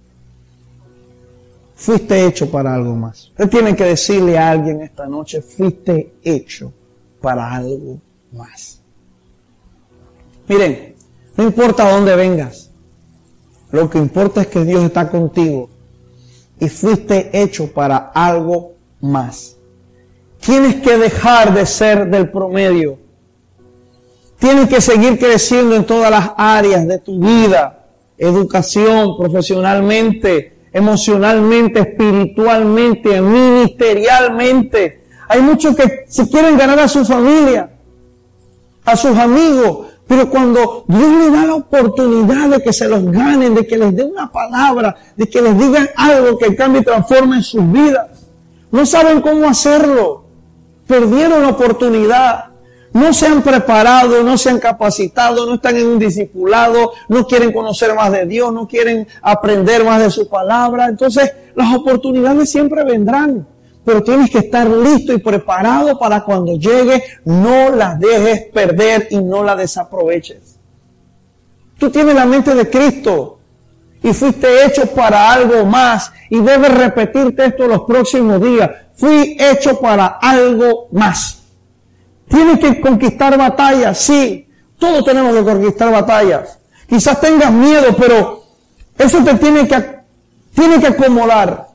Fuiste hecho para algo más. Usted tiene que decirle a alguien esta noche, fuiste hecho para algo más. Miren, no importa dónde vengas, lo que importa es que Dios está contigo y fuiste hecho para algo más. Tienes que dejar de ser del promedio. Tienes que seguir creciendo en todas las áreas de tu vida, educación, profesionalmente, emocionalmente, espiritualmente, ministerialmente. Hay muchos que se quieren ganar a su familia, a sus amigos, pero cuando Dios les da la oportunidad de que se los ganen, de que les dé una palabra, de que les digan algo que cambie y transforme sus vidas, no saben cómo hacerlo. Perdieron la oportunidad. no se han preparado, no se han capacitado, no están en un discipulado, no quieren conocer más de Dios, no quieren aprender más de su palabra. Entonces, las oportunidades siempre vendrán, pero tienes que estar listo y preparado para cuando llegue, no las dejes perder y no las desaproveches. Tú tienes la mente de Cristo y fuiste hecho para algo más, y debes repetirte esto los próximos días. Fui hecho para algo más. Tienes que conquistar batallas, sí. Todos tenemos que conquistar batallas. Quizás tengas miedo, pero eso te tiene que, tiene que acomodar.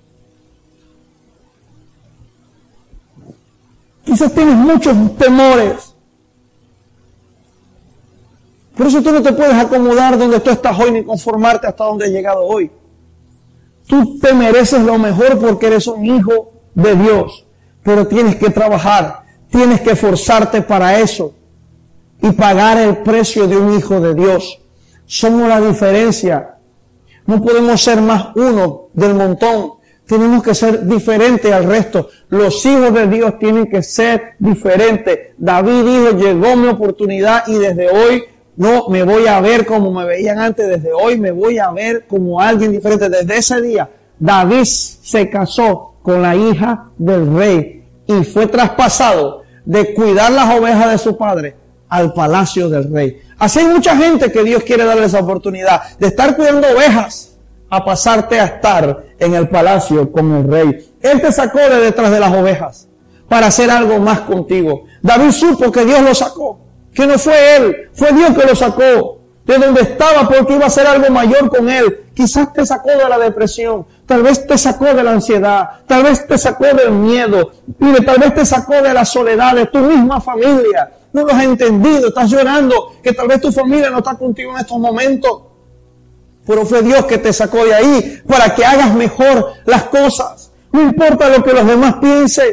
Quizás tienes muchos temores. Por eso tú no te puedes acomodar donde tú estás hoy, ni conformarte hasta donde has llegado hoy. Tú te mereces lo mejor porque eres un hijo de Dios. Pero tienes que trabajar. Tienes que esforzarte para eso y pagar el precio de un hijo de Dios. Somos la diferencia. No podemos ser más uno del montón. Tenemos que ser diferentes al resto. Los hijos de Dios tienen que ser diferentes. David dijo, llegó mi oportunidad y desde hoy no me voy a ver como me veían antes. Desde hoy me voy a ver como alguien diferente. Desde ese día, David se casó con la hija del rey y fue traspasado de cuidar las ovejas de su padre al palacio del rey. Así hay mucha gente que Dios quiere darle esa oportunidad de estar cuidando ovejas a pasarte a estar en el palacio con el rey. Él te sacó de detrás de las ovejas para hacer algo más contigo. David supo que Dios lo sacó, que no fue él, fue Dios que lo sacó de donde estaba porque iba a hacer algo mayor con él. Quizás te sacó de la depresión, tal vez te sacó de la ansiedad, tal vez te sacó del miedo, mire, tal vez te sacó de la soledad de tu misma familia. No lo has entendido, estás llorando que tal vez tu familia no está contigo en estos momentos. Pero fue Dios que te sacó de ahí para que hagas mejor las cosas. No importa lo que los demás piensen,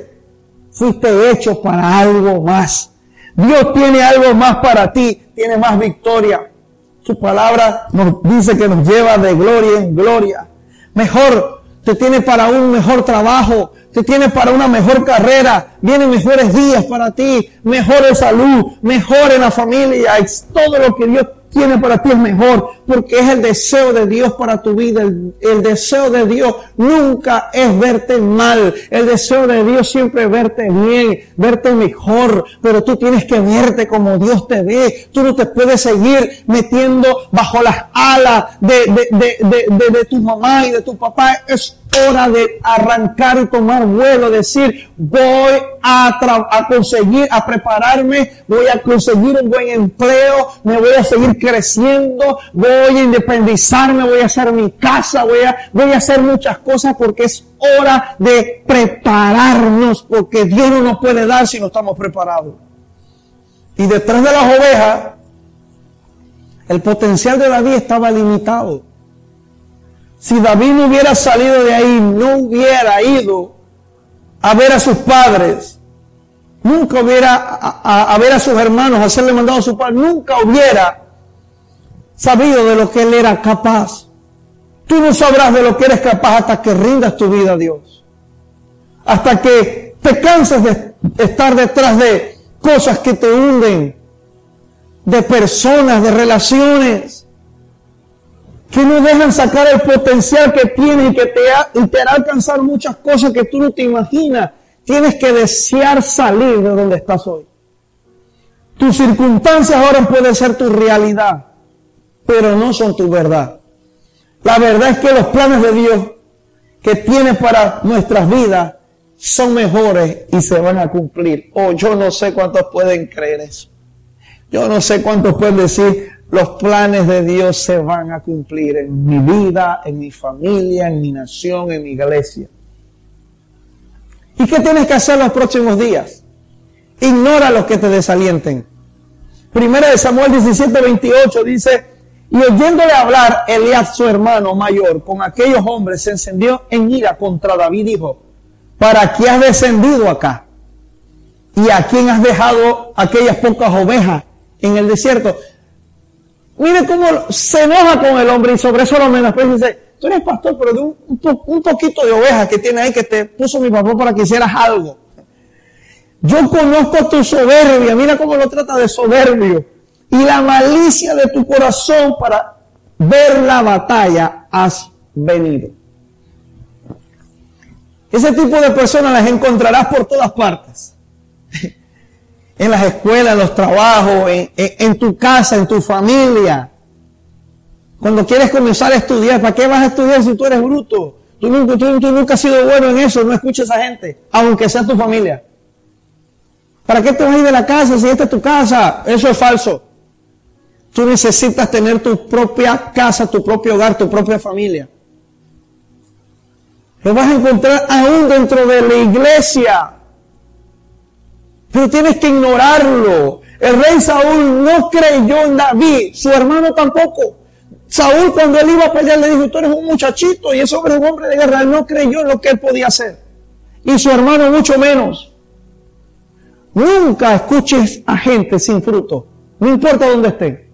fuiste hecho para algo más. Dios tiene algo más para ti, tiene más victoria. Su palabra nos dice que nos lleva de gloria en gloria. Mejor, te tiene para un mejor trabajo, te tiene para una mejor carrera, vienen mejores días para ti, mejor en salud, mejor en la familia, es todo lo que Dios tiene para ti es mejor, porque es el deseo de Dios para tu vida. El, el deseo de Dios nunca es verte mal. El deseo de Dios siempre es verte bien, verte mejor, pero tú tienes que verte como Dios te ve. Tú no te puedes seguir metiendo bajo las alas de, de, de, de, de, de tu mamá y de tu papá. Es hora de arrancar y tomar vuelo, decir, voy a, tra- a conseguir, a prepararme, voy a conseguir un buen empleo, me voy a seguir creciendo, voy a independizarme, voy a hacer mi casa, voy a, voy a hacer muchas cosas porque es hora de prepararnos, porque Dios no nos puede dar si no estamos preparados. Y detrás de las ovejas, el potencial de David estaba limitado. Si David no hubiera salido de ahí, no hubiera ido a ver a sus padres, nunca hubiera a, a, a ver a sus hermanos, a hacerle mandado a su padre, nunca hubiera sabido de lo que él era capaz. Tú no sabrás de lo que eres capaz hasta que rindas tu vida a Dios. Hasta que te canses de estar detrás de cosas que te hunden, de personas, de relaciones que no dejan sacar el potencial que tienes y que te, ha, y te hará alcanzar muchas cosas que tú no te imaginas. Tienes que desear salir de donde estás hoy. Tus circunstancias ahora pueden ser tu realidad, pero no son tu verdad. La verdad es que los planes de Dios que tiene para nuestras vidas son mejores y se van a cumplir. Oh, yo no sé cuántos pueden creer eso. Yo no sé cuántos pueden decir, los planes de Dios se van a cumplir en mi vida, en mi familia, en mi nación, en mi iglesia. ¿Y qué tienes que hacer los próximos días? Ignora los que te desalienten. Primera de Samuel diecisiete veintiocho dice, y oyéndole hablar Eliab, su hermano mayor, con aquellos hombres, se encendió en ira contra David, dijo, ¿para qué has descendido acá? ¿Y a quién has dejado aquellas pocas ovejas en el desierto? Mire cómo se enoja con el hombre y sobre eso lo menosprecia y dice, tú eres pastor, pero de un, un, po, un poquito de ovejas que tiene ahí que te puso mi papá para que hicieras algo. Yo conozco tu soberbia, mira cómo lo trata de soberbio, y la malicia de tu corazón para ver la batalla has venido. Ese tipo de personas las encontrarás por todas partes. En las escuelas, en los trabajos, en, en, en tu casa, en tu familia. Cuando quieres comenzar a estudiar, ¿para qué vas a estudiar si tú eres bruto? Tú nunca, tú, tú nunca has sido bueno en eso, no escuches a esa gente, aunque sea tu familia. ¿Para qué te vas a ir de la casa si esta es tu casa? Eso es falso. Tú necesitas tener tu propia casa, tu propio hogar, tu propia familia. Lo vas a encontrar aún dentro de la iglesia. Pero tienes que ignorarlo. El rey Saúl no creyó en David, su hermano tampoco. Saúl, cuando él iba a pelear, le dijo, tú eres un muchachito y ese hombre es un hombre de guerra. Él no creyó en lo que él podía hacer. Y su hermano mucho menos. Nunca escuches a gente sin fruto, no importa dónde estén.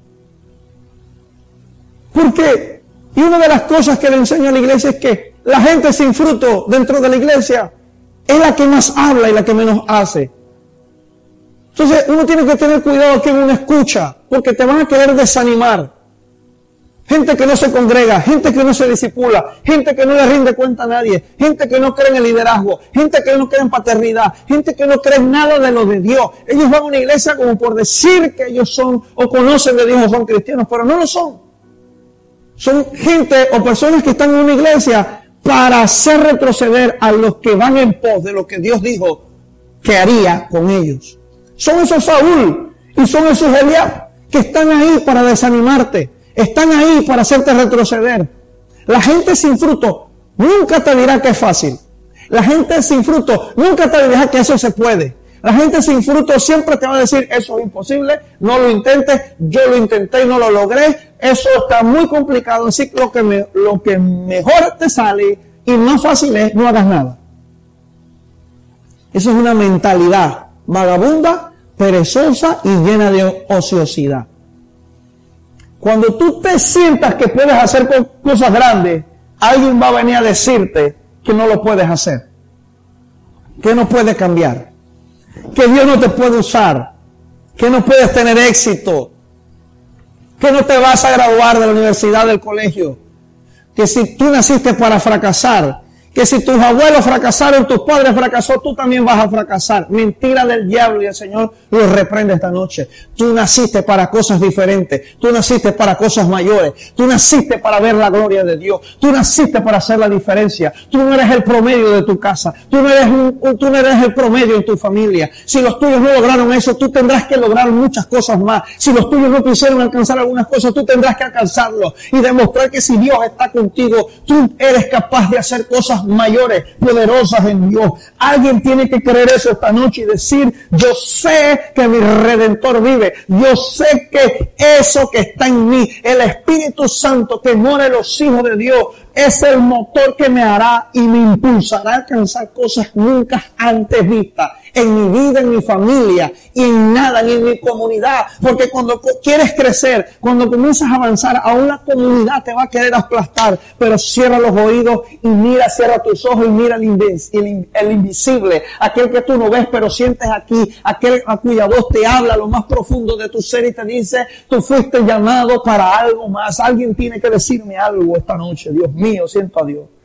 ¿Por qué? Y una de las cosas que le enseño a la iglesia es que la gente sin fruto dentro de la iglesia es la que más habla y la que menos hace. Entonces uno tiene que tener cuidado a quien uno escucha, porque te van a querer desanimar. Gente que no se congrega, gente que no se discipula, gente que no le rinde cuenta a nadie, gente que no cree en el liderazgo, gente que no cree en paternidad, gente que no cree en nada de lo de Dios. Ellos van a una iglesia como por decir que ellos son o conocen de Dios o son cristianos, pero no lo son. Son gente o personas que están en una iglesia para hacer retroceder a los que van en pos de lo que Dios dijo que haría con ellos. Son esos Saúl y son esos Eliab que están ahí para desanimarte. Están ahí para hacerte retroceder. La gente sin fruto nunca te dirá que es fácil. La gente sin fruto nunca te dirá que eso se puede. La gente sin fruto siempre te va a decir, eso es imposible, no lo intentes, yo lo intenté y no lo logré, eso está muy complicado, así que lo que, me, lo que mejor te sale y más fácil es, no hagas nada. Eso es una mentalidad vagabunda, perezosa y llena de ociosidad. Cuando tú te sientas que puedes hacer cosas grandes, alguien va a venir a decirte que no lo puedes hacer, que no puedes cambiar, que Dios no te puede usar, que no puedes tener éxito, que no te vas a graduar de la universidad, del colegio, que si tú naciste para fracasar, que si tus abuelos fracasaron, tus padres fracasaron, tú también vas a fracasar. Mentira del diablo, y el Señor los reprende esta noche. Tú naciste para cosas diferentes. Tú naciste para cosas mayores. Tú naciste para ver la gloria de Dios. Tú naciste para hacer la diferencia. Tú no eres el promedio de tu casa. Tú no eres, un, tú no eres el promedio en tu familia. Si los tuyos no lograron eso, tú tendrás que lograr muchas cosas más. Si los tuyos no quisieron alcanzar algunas cosas, tú tendrás que alcanzarlo y demostrar que si Dios está contigo, tú eres capaz de hacer cosas mayores, poderosas en Dios. Alguien tiene que creer eso esta noche y decir, yo sé que mi Redentor vive, yo sé que eso que está en mí, el Espíritu Santo que mora en los hijos de Dios, es el motor que me hará y me impulsará a alcanzar cosas nunca antes vistas en mi vida, en mi familia y en nada, ni en mi comunidad. Porque cuando quieres crecer, cuando comienzas a avanzar, aún la comunidad te va a querer aplastar. Pero cierra los oídos y mira, cierra tus ojos y mira el, invis- el, el invisible, aquel que tú no ves pero sientes aquí, aquel a cuya voz te habla lo más profundo de tu ser y te dice, tú fuiste llamado para algo más. Alguien tiene que decirme algo esta noche. Dios mío, siento a Dios.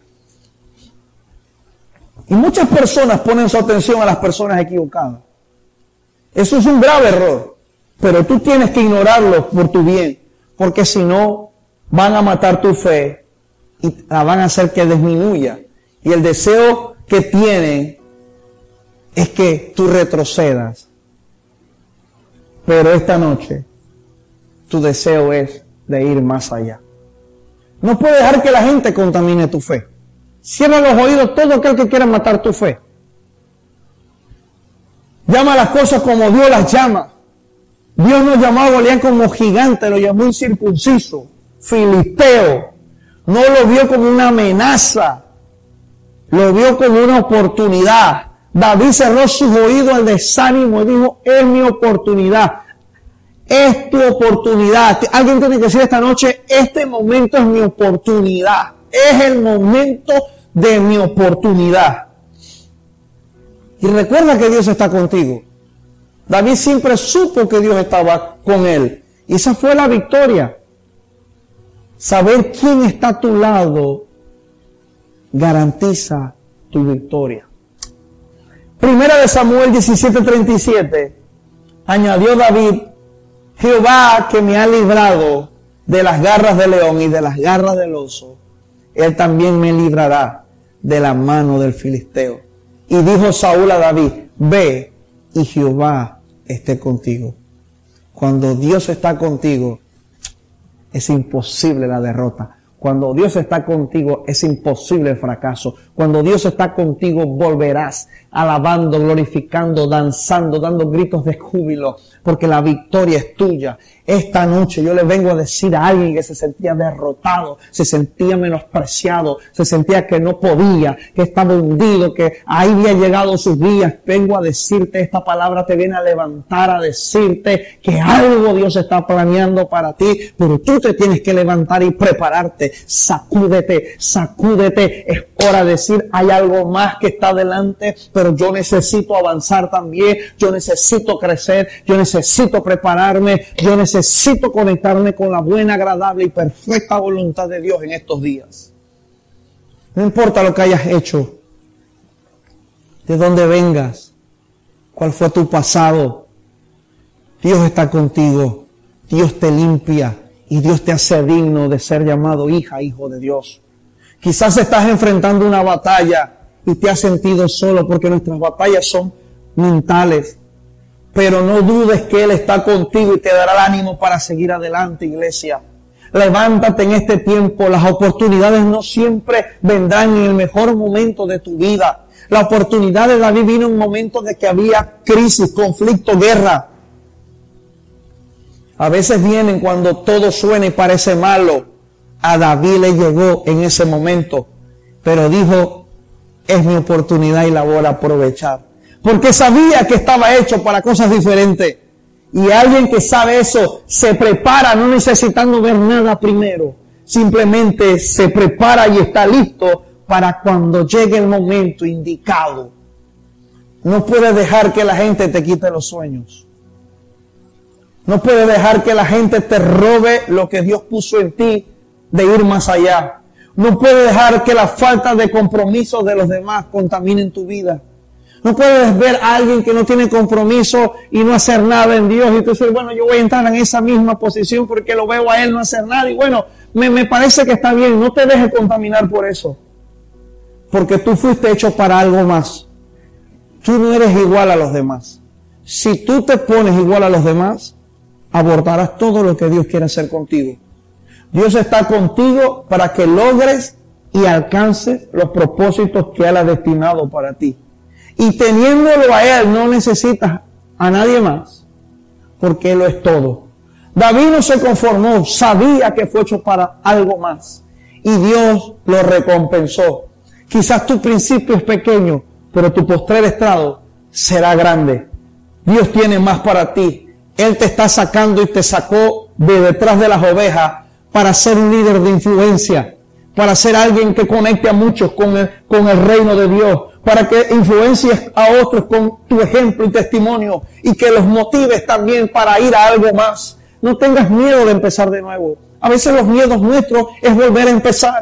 Y muchas personas ponen su atención a las personas equivocadas. Eso es un grave error. Pero tú tienes que ignorarlo por tu bien. Porque si no, van a matar tu fe y la van a hacer que disminuya. Y el deseo que tienen es que tú retrocedas. Pero esta noche, tu deseo es de ir más allá. No puedes dejar que la gente contamine tu fe. Cierra los oídos todo aquel que quiera matar tu fe. Llama las cosas como Dios las llama. Dios no llamó a Goliat como gigante, lo llamó incircunciso, filisteo. No lo vio como una amenaza, lo vio como una oportunidad. David cerró sus oídos al desánimo y dijo, es mi oportunidad. Es tu oportunidad. Alguien tiene que decir esta noche, este momento es mi oportunidad. Es el momento de mi oportunidad. Y recuerda que Dios está contigo. David siempre supo que Dios estaba con él. Y esa fue la victoria. Saber quién está a tu lado garantiza tu victoria. Primera de Samuel diecisiete treinta y siete. Añadió David: Jehová, que me ha librado de las garras del león y de las garras del oso, Él también me librará de la mano del filisteo. Y dijo Saúl a David: ve y Jehová esté contigo. Cuando Dios está contigo, es imposible la derrota. Cuando Dios está contigo, es imposible el fracaso. Cuando Dios está contigo, volverás alabando, glorificando, danzando, dando gritos de júbilo, porque la victoria es tuya. Esta noche yo le vengo a decir a alguien que se sentía derrotado, se sentía menospreciado, se sentía que no podía, que estaba hundido, que ahí había llegado sus días. Vengo a decirte, esta palabra te viene a levantar, a decirte que algo Dios está planeando para ti, pero tú te tienes que levantar y prepararte. Sacúdete, sacúdete. Es hora de decir, hay algo más que está delante, pero yo necesito avanzar también, yo necesito crecer, yo necesito prepararme, yo necesito conectarme con la buena, agradable y perfecta voluntad de Dios en estos días. No importa lo que hayas hecho, de dónde vengas, cuál fue tu pasado, Dios está contigo, Dios te limpia y Dios te hace digno de ser llamado hija, hijo de Dios. Quizás estás enfrentando una batalla y te has sentido solo, porque nuestras batallas son mentales. Pero no dudes que Él está contigo y te dará el ánimo para seguir adelante, iglesia. Levántate en este tiempo. Las oportunidades no siempre vendrán en el mejor momento de tu vida. La oportunidad de David vino en un momento de que había crisis, conflicto, guerra. A veces vienen cuando todo suena y parece malo. A David le llegó en ese momento, pero dijo, es mi oportunidad y la voy a aprovechar. Porque sabía que estaba hecho para cosas diferentes. Y alguien que sabe eso se prepara, no necesitando ver nada primero. Simplemente se prepara y está listo para cuando llegue el momento indicado. No puedes dejar que la gente te quite los sueños. No puedes dejar que la gente te robe lo que Dios puso en ti de ir más allá. No puedes dejar que la falta de compromiso de los demás contaminen tu vida. No puedes ver a alguien que no tiene compromiso y no hacer nada en Dios y tú dices, bueno, yo voy a entrar en esa misma posición porque lo veo a él no hacer nada y bueno, me, me parece que está bien. No te dejes contaminar por eso, porque tú fuiste hecho para algo más. Tú no eres igual a los demás. Si tú te pones igual a los demás, abortarás todo lo que Dios quiere hacer contigo. Dios está contigo para que logres y alcances los propósitos que Él ha destinado para ti. Y teniéndolo a Él, no necesitas a nadie más, porque Él lo es todo. David no se conformó, sabía que fue hecho para algo más. Y Dios lo recompensó. Quizás tu principio es pequeño, pero tu postrer estrado será grande. Dios tiene más para ti. Él te está sacando y te sacó de detrás de las ovejas para ser un líder de influencia, para ser alguien que conecte a muchos con el, con el reino de Dios, para que influencies a otros con tu ejemplo y testimonio y que los motives también para ir a algo más. No tengas miedo de empezar de nuevo. A veces los miedos nuestros es volver a empezar.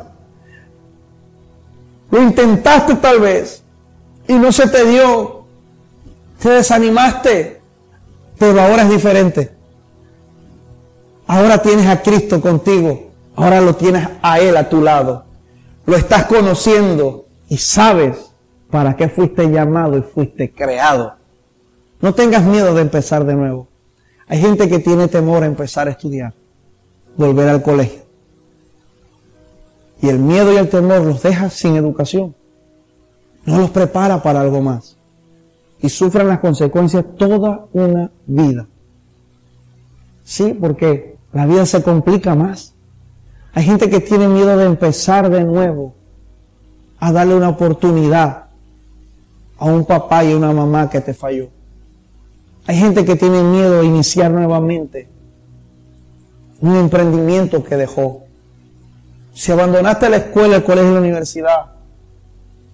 Lo intentaste tal vez y no se te dio, te desanimaste, pero ahora es diferente. Ahora tienes a Cristo contigo. Ahora lo tienes a Él a tu lado. Lo estás conociendo y sabes para qué fuiste llamado y fuiste creado. No tengas miedo de empezar de nuevo. Hay gente que tiene temor a empezar a estudiar, volver al colegio. Y el miedo y el temor los deja sin educación. No los prepara para algo más. Y sufren las consecuencias toda una vida. Sí, porque la vida se complica más. Hay gente que tiene miedo de empezar de nuevo, a darle una oportunidad a un papá y una mamá que te falló. Hay gente que tiene miedo de iniciar nuevamente un emprendimiento que dejó. Si abandonaste la escuela, el colegio y la universidad,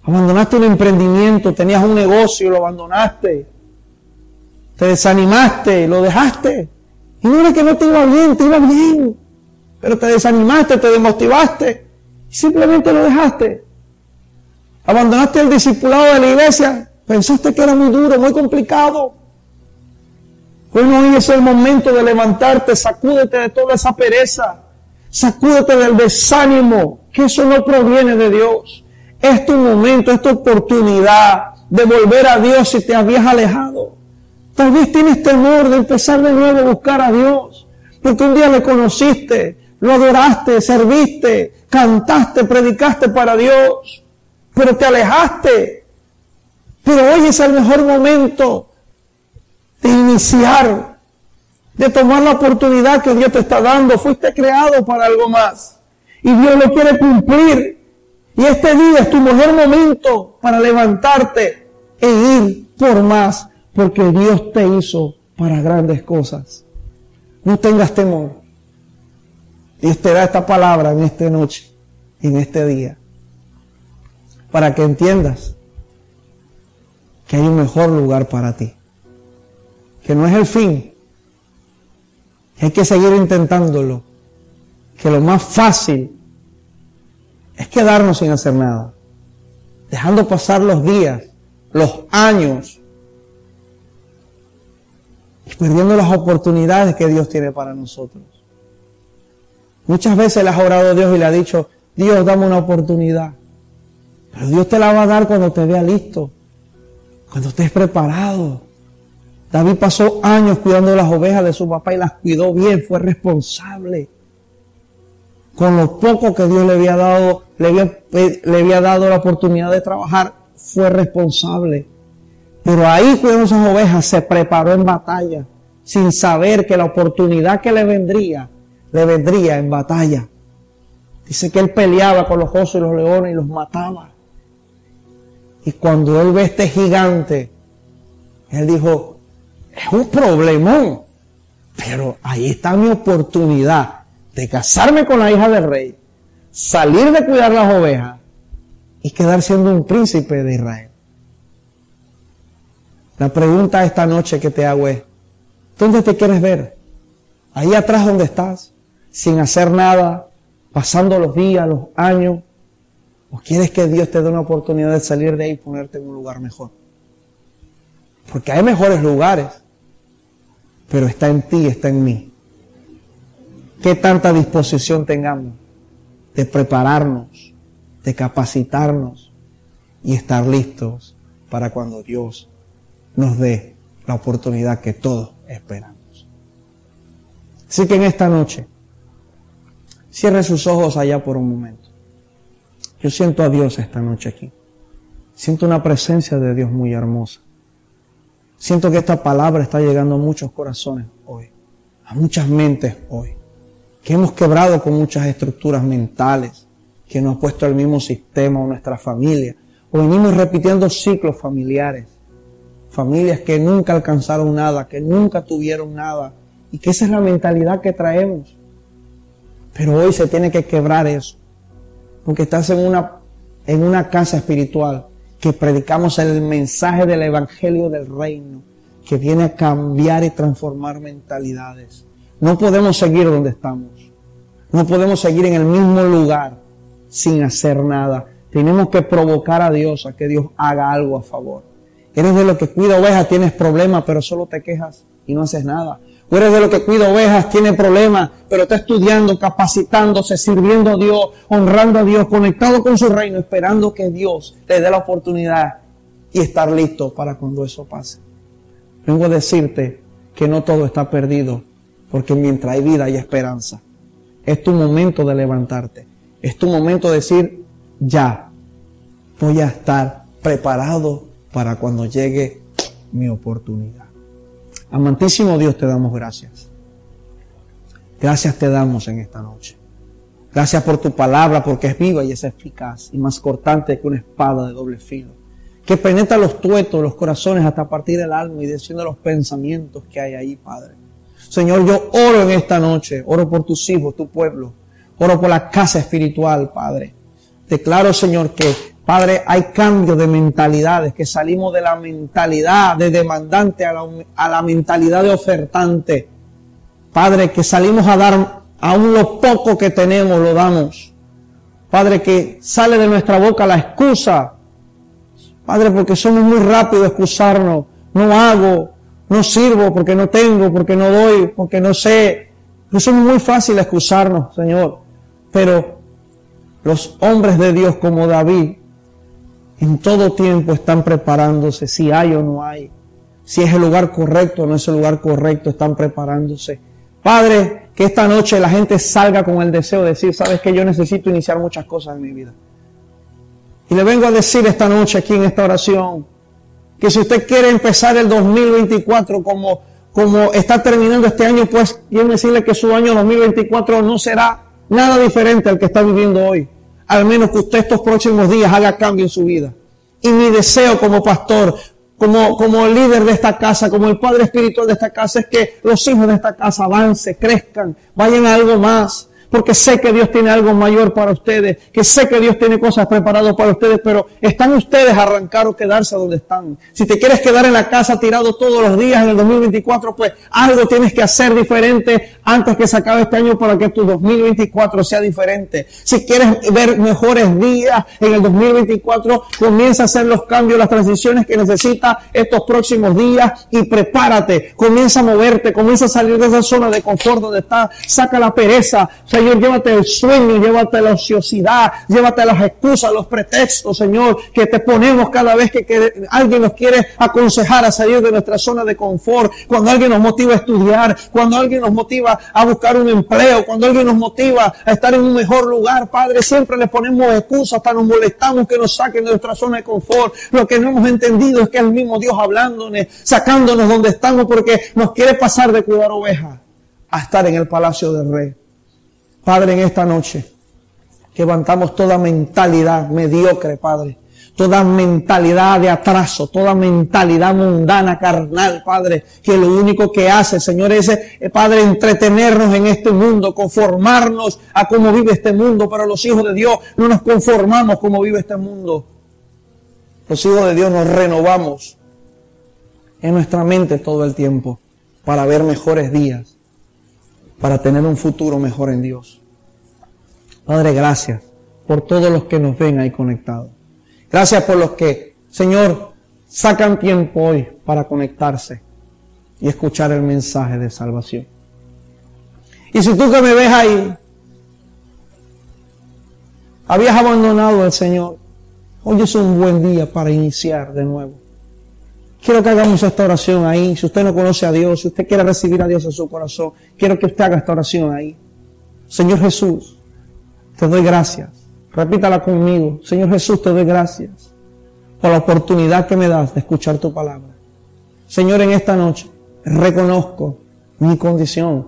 Abandonaste un emprendimiento, tenías un negocio y lo abandonaste. Te desanimaste, lo dejaste. Y no era que no te iba bien, te iba bien. Pero te desanimaste, te desmotivaste. Y simplemente lo dejaste. Abandonaste el discipulado de la iglesia. Pensaste que era muy duro, muy complicado. Bueno, hoy es el momento de levantarte. Sacúdete de toda esa pereza. Sacúdete del desánimo. Que eso no proviene de Dios. Es tu momento, es tu oportunidad de volver a Dios si te habías alejado. Tal vez tienes temor de empezar de nuevo a buscar a Dios. Porque un día le conociste, lo adoraste, serviste, cantaste, predicaste para Dios. Pero te alejaste. Pero hoy es el mejor momento de iniciar, de tomar la oportunidad que Dios te está dando. Fuiste creado para algo más. Y Dios lo quiere cumplir. Y este día es tu mejor momento para levantarte e ir por más. Porque Dios te hizo para grandes cosas. No tengas temor. Dios te da esta palabra en esta noche, en este día, para que entiendas que hay un mejor lugar para ti. Que no es el fin. Que hay que seguir intentándolo. Que lo más fácil es quedarnos sin hacer nada. Dejando pasar los días, los años, y perdiendo las oportunidades que Dios tiene para nosotros. Muchas veces le has orado a Dios y le has dicho, Dios, dame una oportunidad. Pero Dios te la va a dar cuando te vea listo, cuando estés preparado. David pasó años cuidando las ovejas de su papá y las cuidó bien, fue responsable. Con lo poco que Dios le había dado, le había, le había dado la oportunidad de trabajar, fue responsable. Pero ahí cuidando esas ovejas se preparó en batalla, sin saber que la oportunidad que le vendría, le vendría en batalla. Dice que él peleaba con los osos y los leones y los mataba. Y cuando él ve este gigante, él dijo, es un problemón, pero ahí está mi oportunidad de casarme con la hija del rey, salir de cuidar las ovejas y quedar siendo un príncipe de Israel. La pregunta esta noche que te hago es, ¿dónde te quieres ver? Ahí atrás donde estás, sin hacer nada, pasando los días, los años, ¿o quieres que Dios te dé una oportunidad de salir de ahí y ponerte en un lugar mejor? Porque hay mejores lugares, pero está en ti, está en mí. ¿Qué tanta disposición tengamos de prepararnos, de capacitarnos y estar listos para cuando Dios nos dé la oportunidad que todos esperamos? Así que en esta noche, cierre sus ojos allá por un momento. Yo siento a Dios esta noche aquí. Siento una presencia de Dios muy hermosa. Siento que esta palabra está llegando a muchos corazones hoy, a muchas mentes hoy, que hemos quebrado con muchas estructuras mentales, que nos ha puesto el mismo sistema o nuestra familia, o venimos repitiendo ciclos familiares. Familias que nunca alcanzaron nada, que nunca tuvieron nada, y que esa es la mentalidad que traemos. Pero hoy se tiene que quebrar eso, porque estás en una, en una casa espiritual, que predicamos el mensaje del evangelio del reino, que viene a cambiar y transformar mentalidades. No podemos seguir donde estamos, no podemos seguir en el mismo lugar sin hacer nada. Tenemos que provocar a Dios, a que Dios haga algo a favor. Eres de los que cuida ovejas, tienes problemas, pero solo te quejas y no haces nada. O eres de los que cuida ovejas, tiene problemas, pero está estudiando, capacitándose, sirviendo a Dios, honrando a Dios, conectado con su reino, esperando que Dios le dé la oportunidad y estar listo para cuando eso pase. Vengo a decirte que no todo está perdido, porque mientras hay vida hay esperanza. Es tu momento de levantarte. Es tu momento de decir, ya, voy a estar preparado para cuando llegue mi oportunidad. Amantísimo Dios, te damos gracias. Gracias te damos en esta noche. Gracias por tu palabra, porque es viva y es eficaz y más cortante que una espada de doble filo, que penetra los tuetos, los corazones hasta partir el alma y desciende los pensamientos que hay ahí, Padre. Señor, yo oro en esta noche, oro por tus hijos, tu pueblo, oro por la casa espiritual, Padre. Declaro, Señor, que Padre, hay cambios de mentalidades, que salimos de la mentalidad de demandante a la, a la mentalidad de ofertante. Padre, que salimos a dar aún lo poco que tenemos, lo damos. Padre, que sale de nuestra boca la excusa. Padre, porque somos muy rápidos a excusarnos. No hago, no sirvo porque no tengo, porque no doy, porque no sé. Eso es muy fácil excusarnos, Señor. Pero los hombres de Dios como David, en todo tiempo están preparándose, si hay o no hay. Si es el lugar correcto o no es el lugar correcto, están preparándose. Padre, que esta noche la gente salga con el deseo de decir, sabes que yo necesito iniciar muchas cosas en mi vida. Y le vengo a decir esta noche aquí en esta oración, que si usted quiere empezar el dos mil veinticuatro como, como está terminando este año, pues quiero decirle que su año dos mil veinticuatro no será nada diferente al que está viviendo hoy. Al menos que usted estos próximos días haga cambio en su vida. Y mi deseo como pastor, como, como líder de esta casa, como el padre espiritual de esta casa, es que los hijos de esta casa avancen, crezcan, vayan a algo más. Porque sé que Dios tiene algo mayor para ustedes, que sé que Dios tiene cosas preparadas para ustedes, pero ¿están ustedes a arrancar o quedarse donde están? Si te quieres quedar en la casa tirado todos los días en el dos mil veinticuatro, pues algo tienes que hacer diferente antes que se acabe este año para que tu dos mil veinticuatro sea diferente. Si quieres ver mejores días en el dos mil veinticuatro, comienza a hacer los cambios, las transiciones que necesitas estos próximos días y prepárate. Comienza a moverte, comienza a salir de esa zona de confort donde estás, saca la pereza. Señor, llévate el sueño, llévate la ociosidad, llévate las excusas, los pretextos, Señor, que te ponemos cada vez que, que alguien nos quiere aconsejar a salir de nuestra zona de confort, cuando alguien nos motiva a estudiar, cuando alguien nos motiva a buscar un empleo, cuando alguien nos motiva a estar en un mejor lugar. Padre, siempre le ponemos excusas, hasta nos molestamos que nos saquen de nuestra zona de confort. Lo que no hemos entendido es que es el mismo Dios hablándonos, sacándonos donde estamos, porque nos quiere pasar de cuidar ovejas a estar en el palacio del Rey. Padre, en esta noche, levantamos toda mentalidad mediocre, Padre. Toda mentalidad de atraso, toda mentalidad mundana, carnal, Padre, que lo único que hace, Señor, es, eh, Padre, entretenernos en este mundo, conformarnos a cómo vive este mundo. Pero los hijos de Dios no nos conformamos como vive este mundo. Los hijos de Dios nos renovamos en nuestra mente todo el tiempo para ver mejores días, para tener un futuro mejor en Dios. Padre, gracias por todos los que nos ven ahí conectados. Gracias por los que, Señor, sacan tiempo hoy para conectarse y escuchar el mensaje de salvación. Y si tú que me ves ahí, habías abandonado al Señor, hoy es un buen día para iniciar de nuevo. Quiero que hagamos esta oración ahí. Si usted no conoce a Dios, si usted quiere recibir a Dios en su corazón, quiero que usted haga esta oración ahí. Señor Jesús, te doy gracias. Repítala conmigo. Señor Jesús, te doy gracias por la oportunidad que me das de escuchar tu palabra. Señor, en esta noche reconozco mi condición.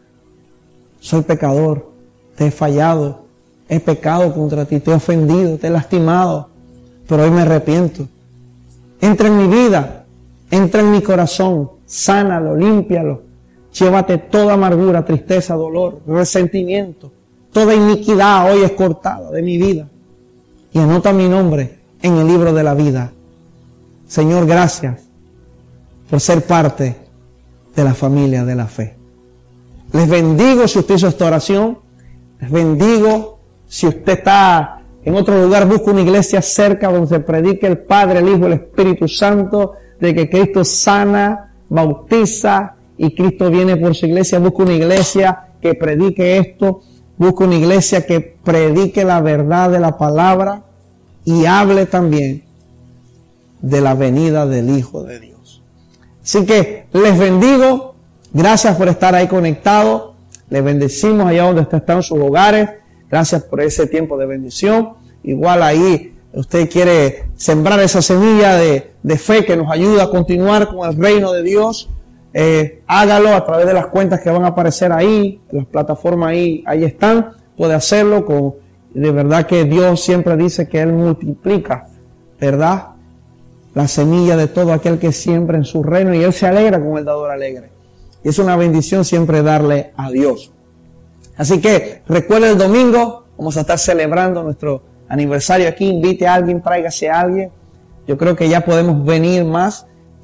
Soy pecador, te he fallado, he pecado contra ti, te he ofendido, te he lastimado, pero hoy me arrepiento. Entra en mi vida, entra en mi corazón, sánalo, límpialo, llévate toda amargura, tristeza, dolor, resentimiento, toda iniquidad hoy es cortada de mi vida y anota mi nombre en el libro de la vida. Señor, gracias por ser parte de la familia de la fe. Les bendigo si usted hizo esta oración, les bendigo si usted está en otro lugar, busca una iglesia cerca donde se predique el Padre, el Hijo y el Espíritu Santo, de que Cristo sana, bautiza y Cristo viene por su iglesia. Busca una iglesia que predique esto, busca una iglesia que predique la verdad de la palabra y hable también de la venida del Hijo de Dios. Así que les bendigo, gracias por estar ahí conectados, les bendecimos allá donde usted está en sus hogares. Gracias por ese tiempo de bendición. Igual ahí usted quiere sembrar esa semilla de, de fe que nos ayuda a continuar con el reino de Dios. Eh, hágalo a través de las cuentas que van a aparecer ahí, las plataformas ahí, ahí están. Puede hacerlo con, de verdad que Dios siempre dice que Él multiplica, ¿verdad? La semilla de todo aquel que siembra en su reino y Él se alegra con el dador alegre. Y es una bendición siempre darle a Dios. Así que recuerden el domingo, vamos a estar celebrando nuestro aniversario aquí, invite a alguien, tráigase a alguien. Yo creo que ya podemos venir más,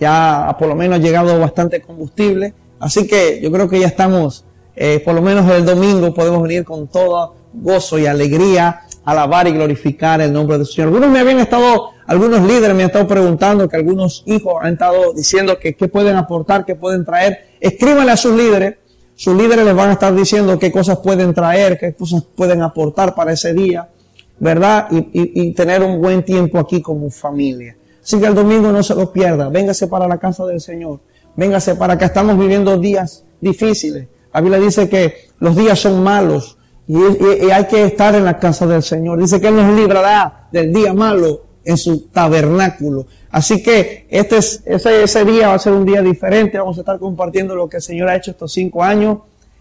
ya por lo menos ha llegado bastante combustible, así que yo creo que ya estamos, eh, por lo menos el domingo podemos venir con todo gozo y alegría, alabar y glorificar el nombre del Señor. Algunos me habían estado, algunos líderes me han estado preguntando, que algunos hijos han estado diciendo que qué pueden aportar, qué pueden traer. Escríbanle a sus líderes, sus líderes les van a estar diciendo qué cosas pueden traer, qué cosas pueden aportar para ese día, ¿verdad? Y, y, y tener un buen tiempo aquí como familia. Así que el domingo no se lo pierda, véngase para la casa del Señor, véngase para acá, estamos viviendo días difíciles. La Biblia dice que los días son malos, Y, y, y hay que estar en la casa del Señor. Dice que Él nos librará del día malo en su tabernáculo. Así que este es, ese, ese día va a ser un día diferente. Vamos a estar compartiendo lo que el Señor ha hecho estos cinco años.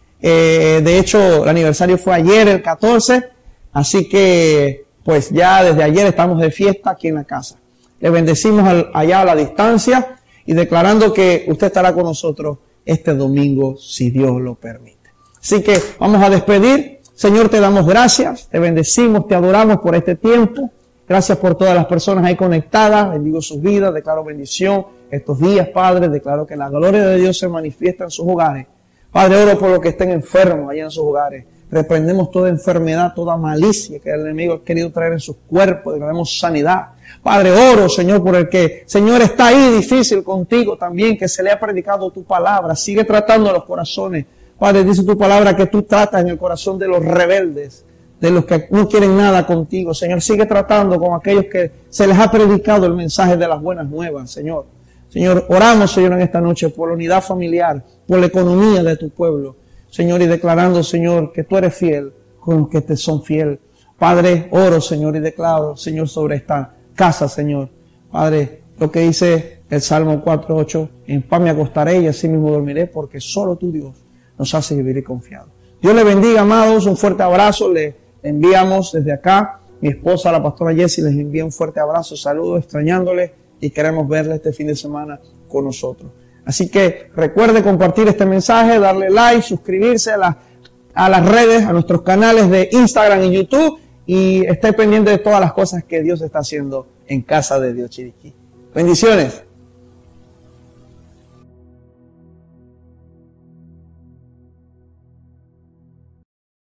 Eh, de hecho, el aniversario fue ayer, el catorce. Así que, pues ya desde ayer estamos de fiesta aquí en la casa. Le bendecimos al, allá a la distancia y declarando que usted estará con nosotros este domingo, si Dios lo permite. Así que vamos a despedir. Señor, te damos gracias, te bendecimos, te adoramos por este tiempo. Gracias por todas las personas ahí conectadas. Bendigo sus vidas, declaro bendición estos días, Padre. Declaro que la gloria de Dios se manifiesta en sus hogares. Padre, oro por los que estén enfermos allá en sus hogares. Reprendemos toda enfermedad, toda malicia que el enemigo ha querido traer en sus cuerpos. Declaramos sanidad. Padre, oro, Señor, por el que, Señor, está ahí difícil contigo también, que se le ha predicado tu palabra. Sigue tratando los corazones. Padre, dice tu palabra que tú tratas en el corazón de los rebeldes, de los que no quieren nada contigo. Señor, sigue tratando con aquellos que se les ha predicado el mensaje de las buenas nuevas, Señor. Señor, oramos, Señor, en esta noche por la unidad familiar, por la economía de tu pueblo. Señor, y declarando, Señor, que tú eres fiel con los que te son fiel. Padre, oro, Señor, y declaro, Señor, sobre esta casa, Señor. Padre, lo que dice el Salmo cuatro ocho, en paz me acostaré y así mismo dormiré, porque solo tú, Dios, nos hace vivir confiados. Dios le bendiga, amados, un fuerte abrazo, le enviamos desde acá, mi esposa, la pastora Jessie, les envía un fuerte abrazo, saludos, extrañándoles y queremos verle este fin de semana con nosotros. Así que recuerde compartir este mensaje, darle like, suscribirse a, la, a las redes, a nuestros canales de Instagram y YouTube y esté pendiente de todas las cosas que Dios está haciendo en Casa de Dios Chiriquí. Bendiciones.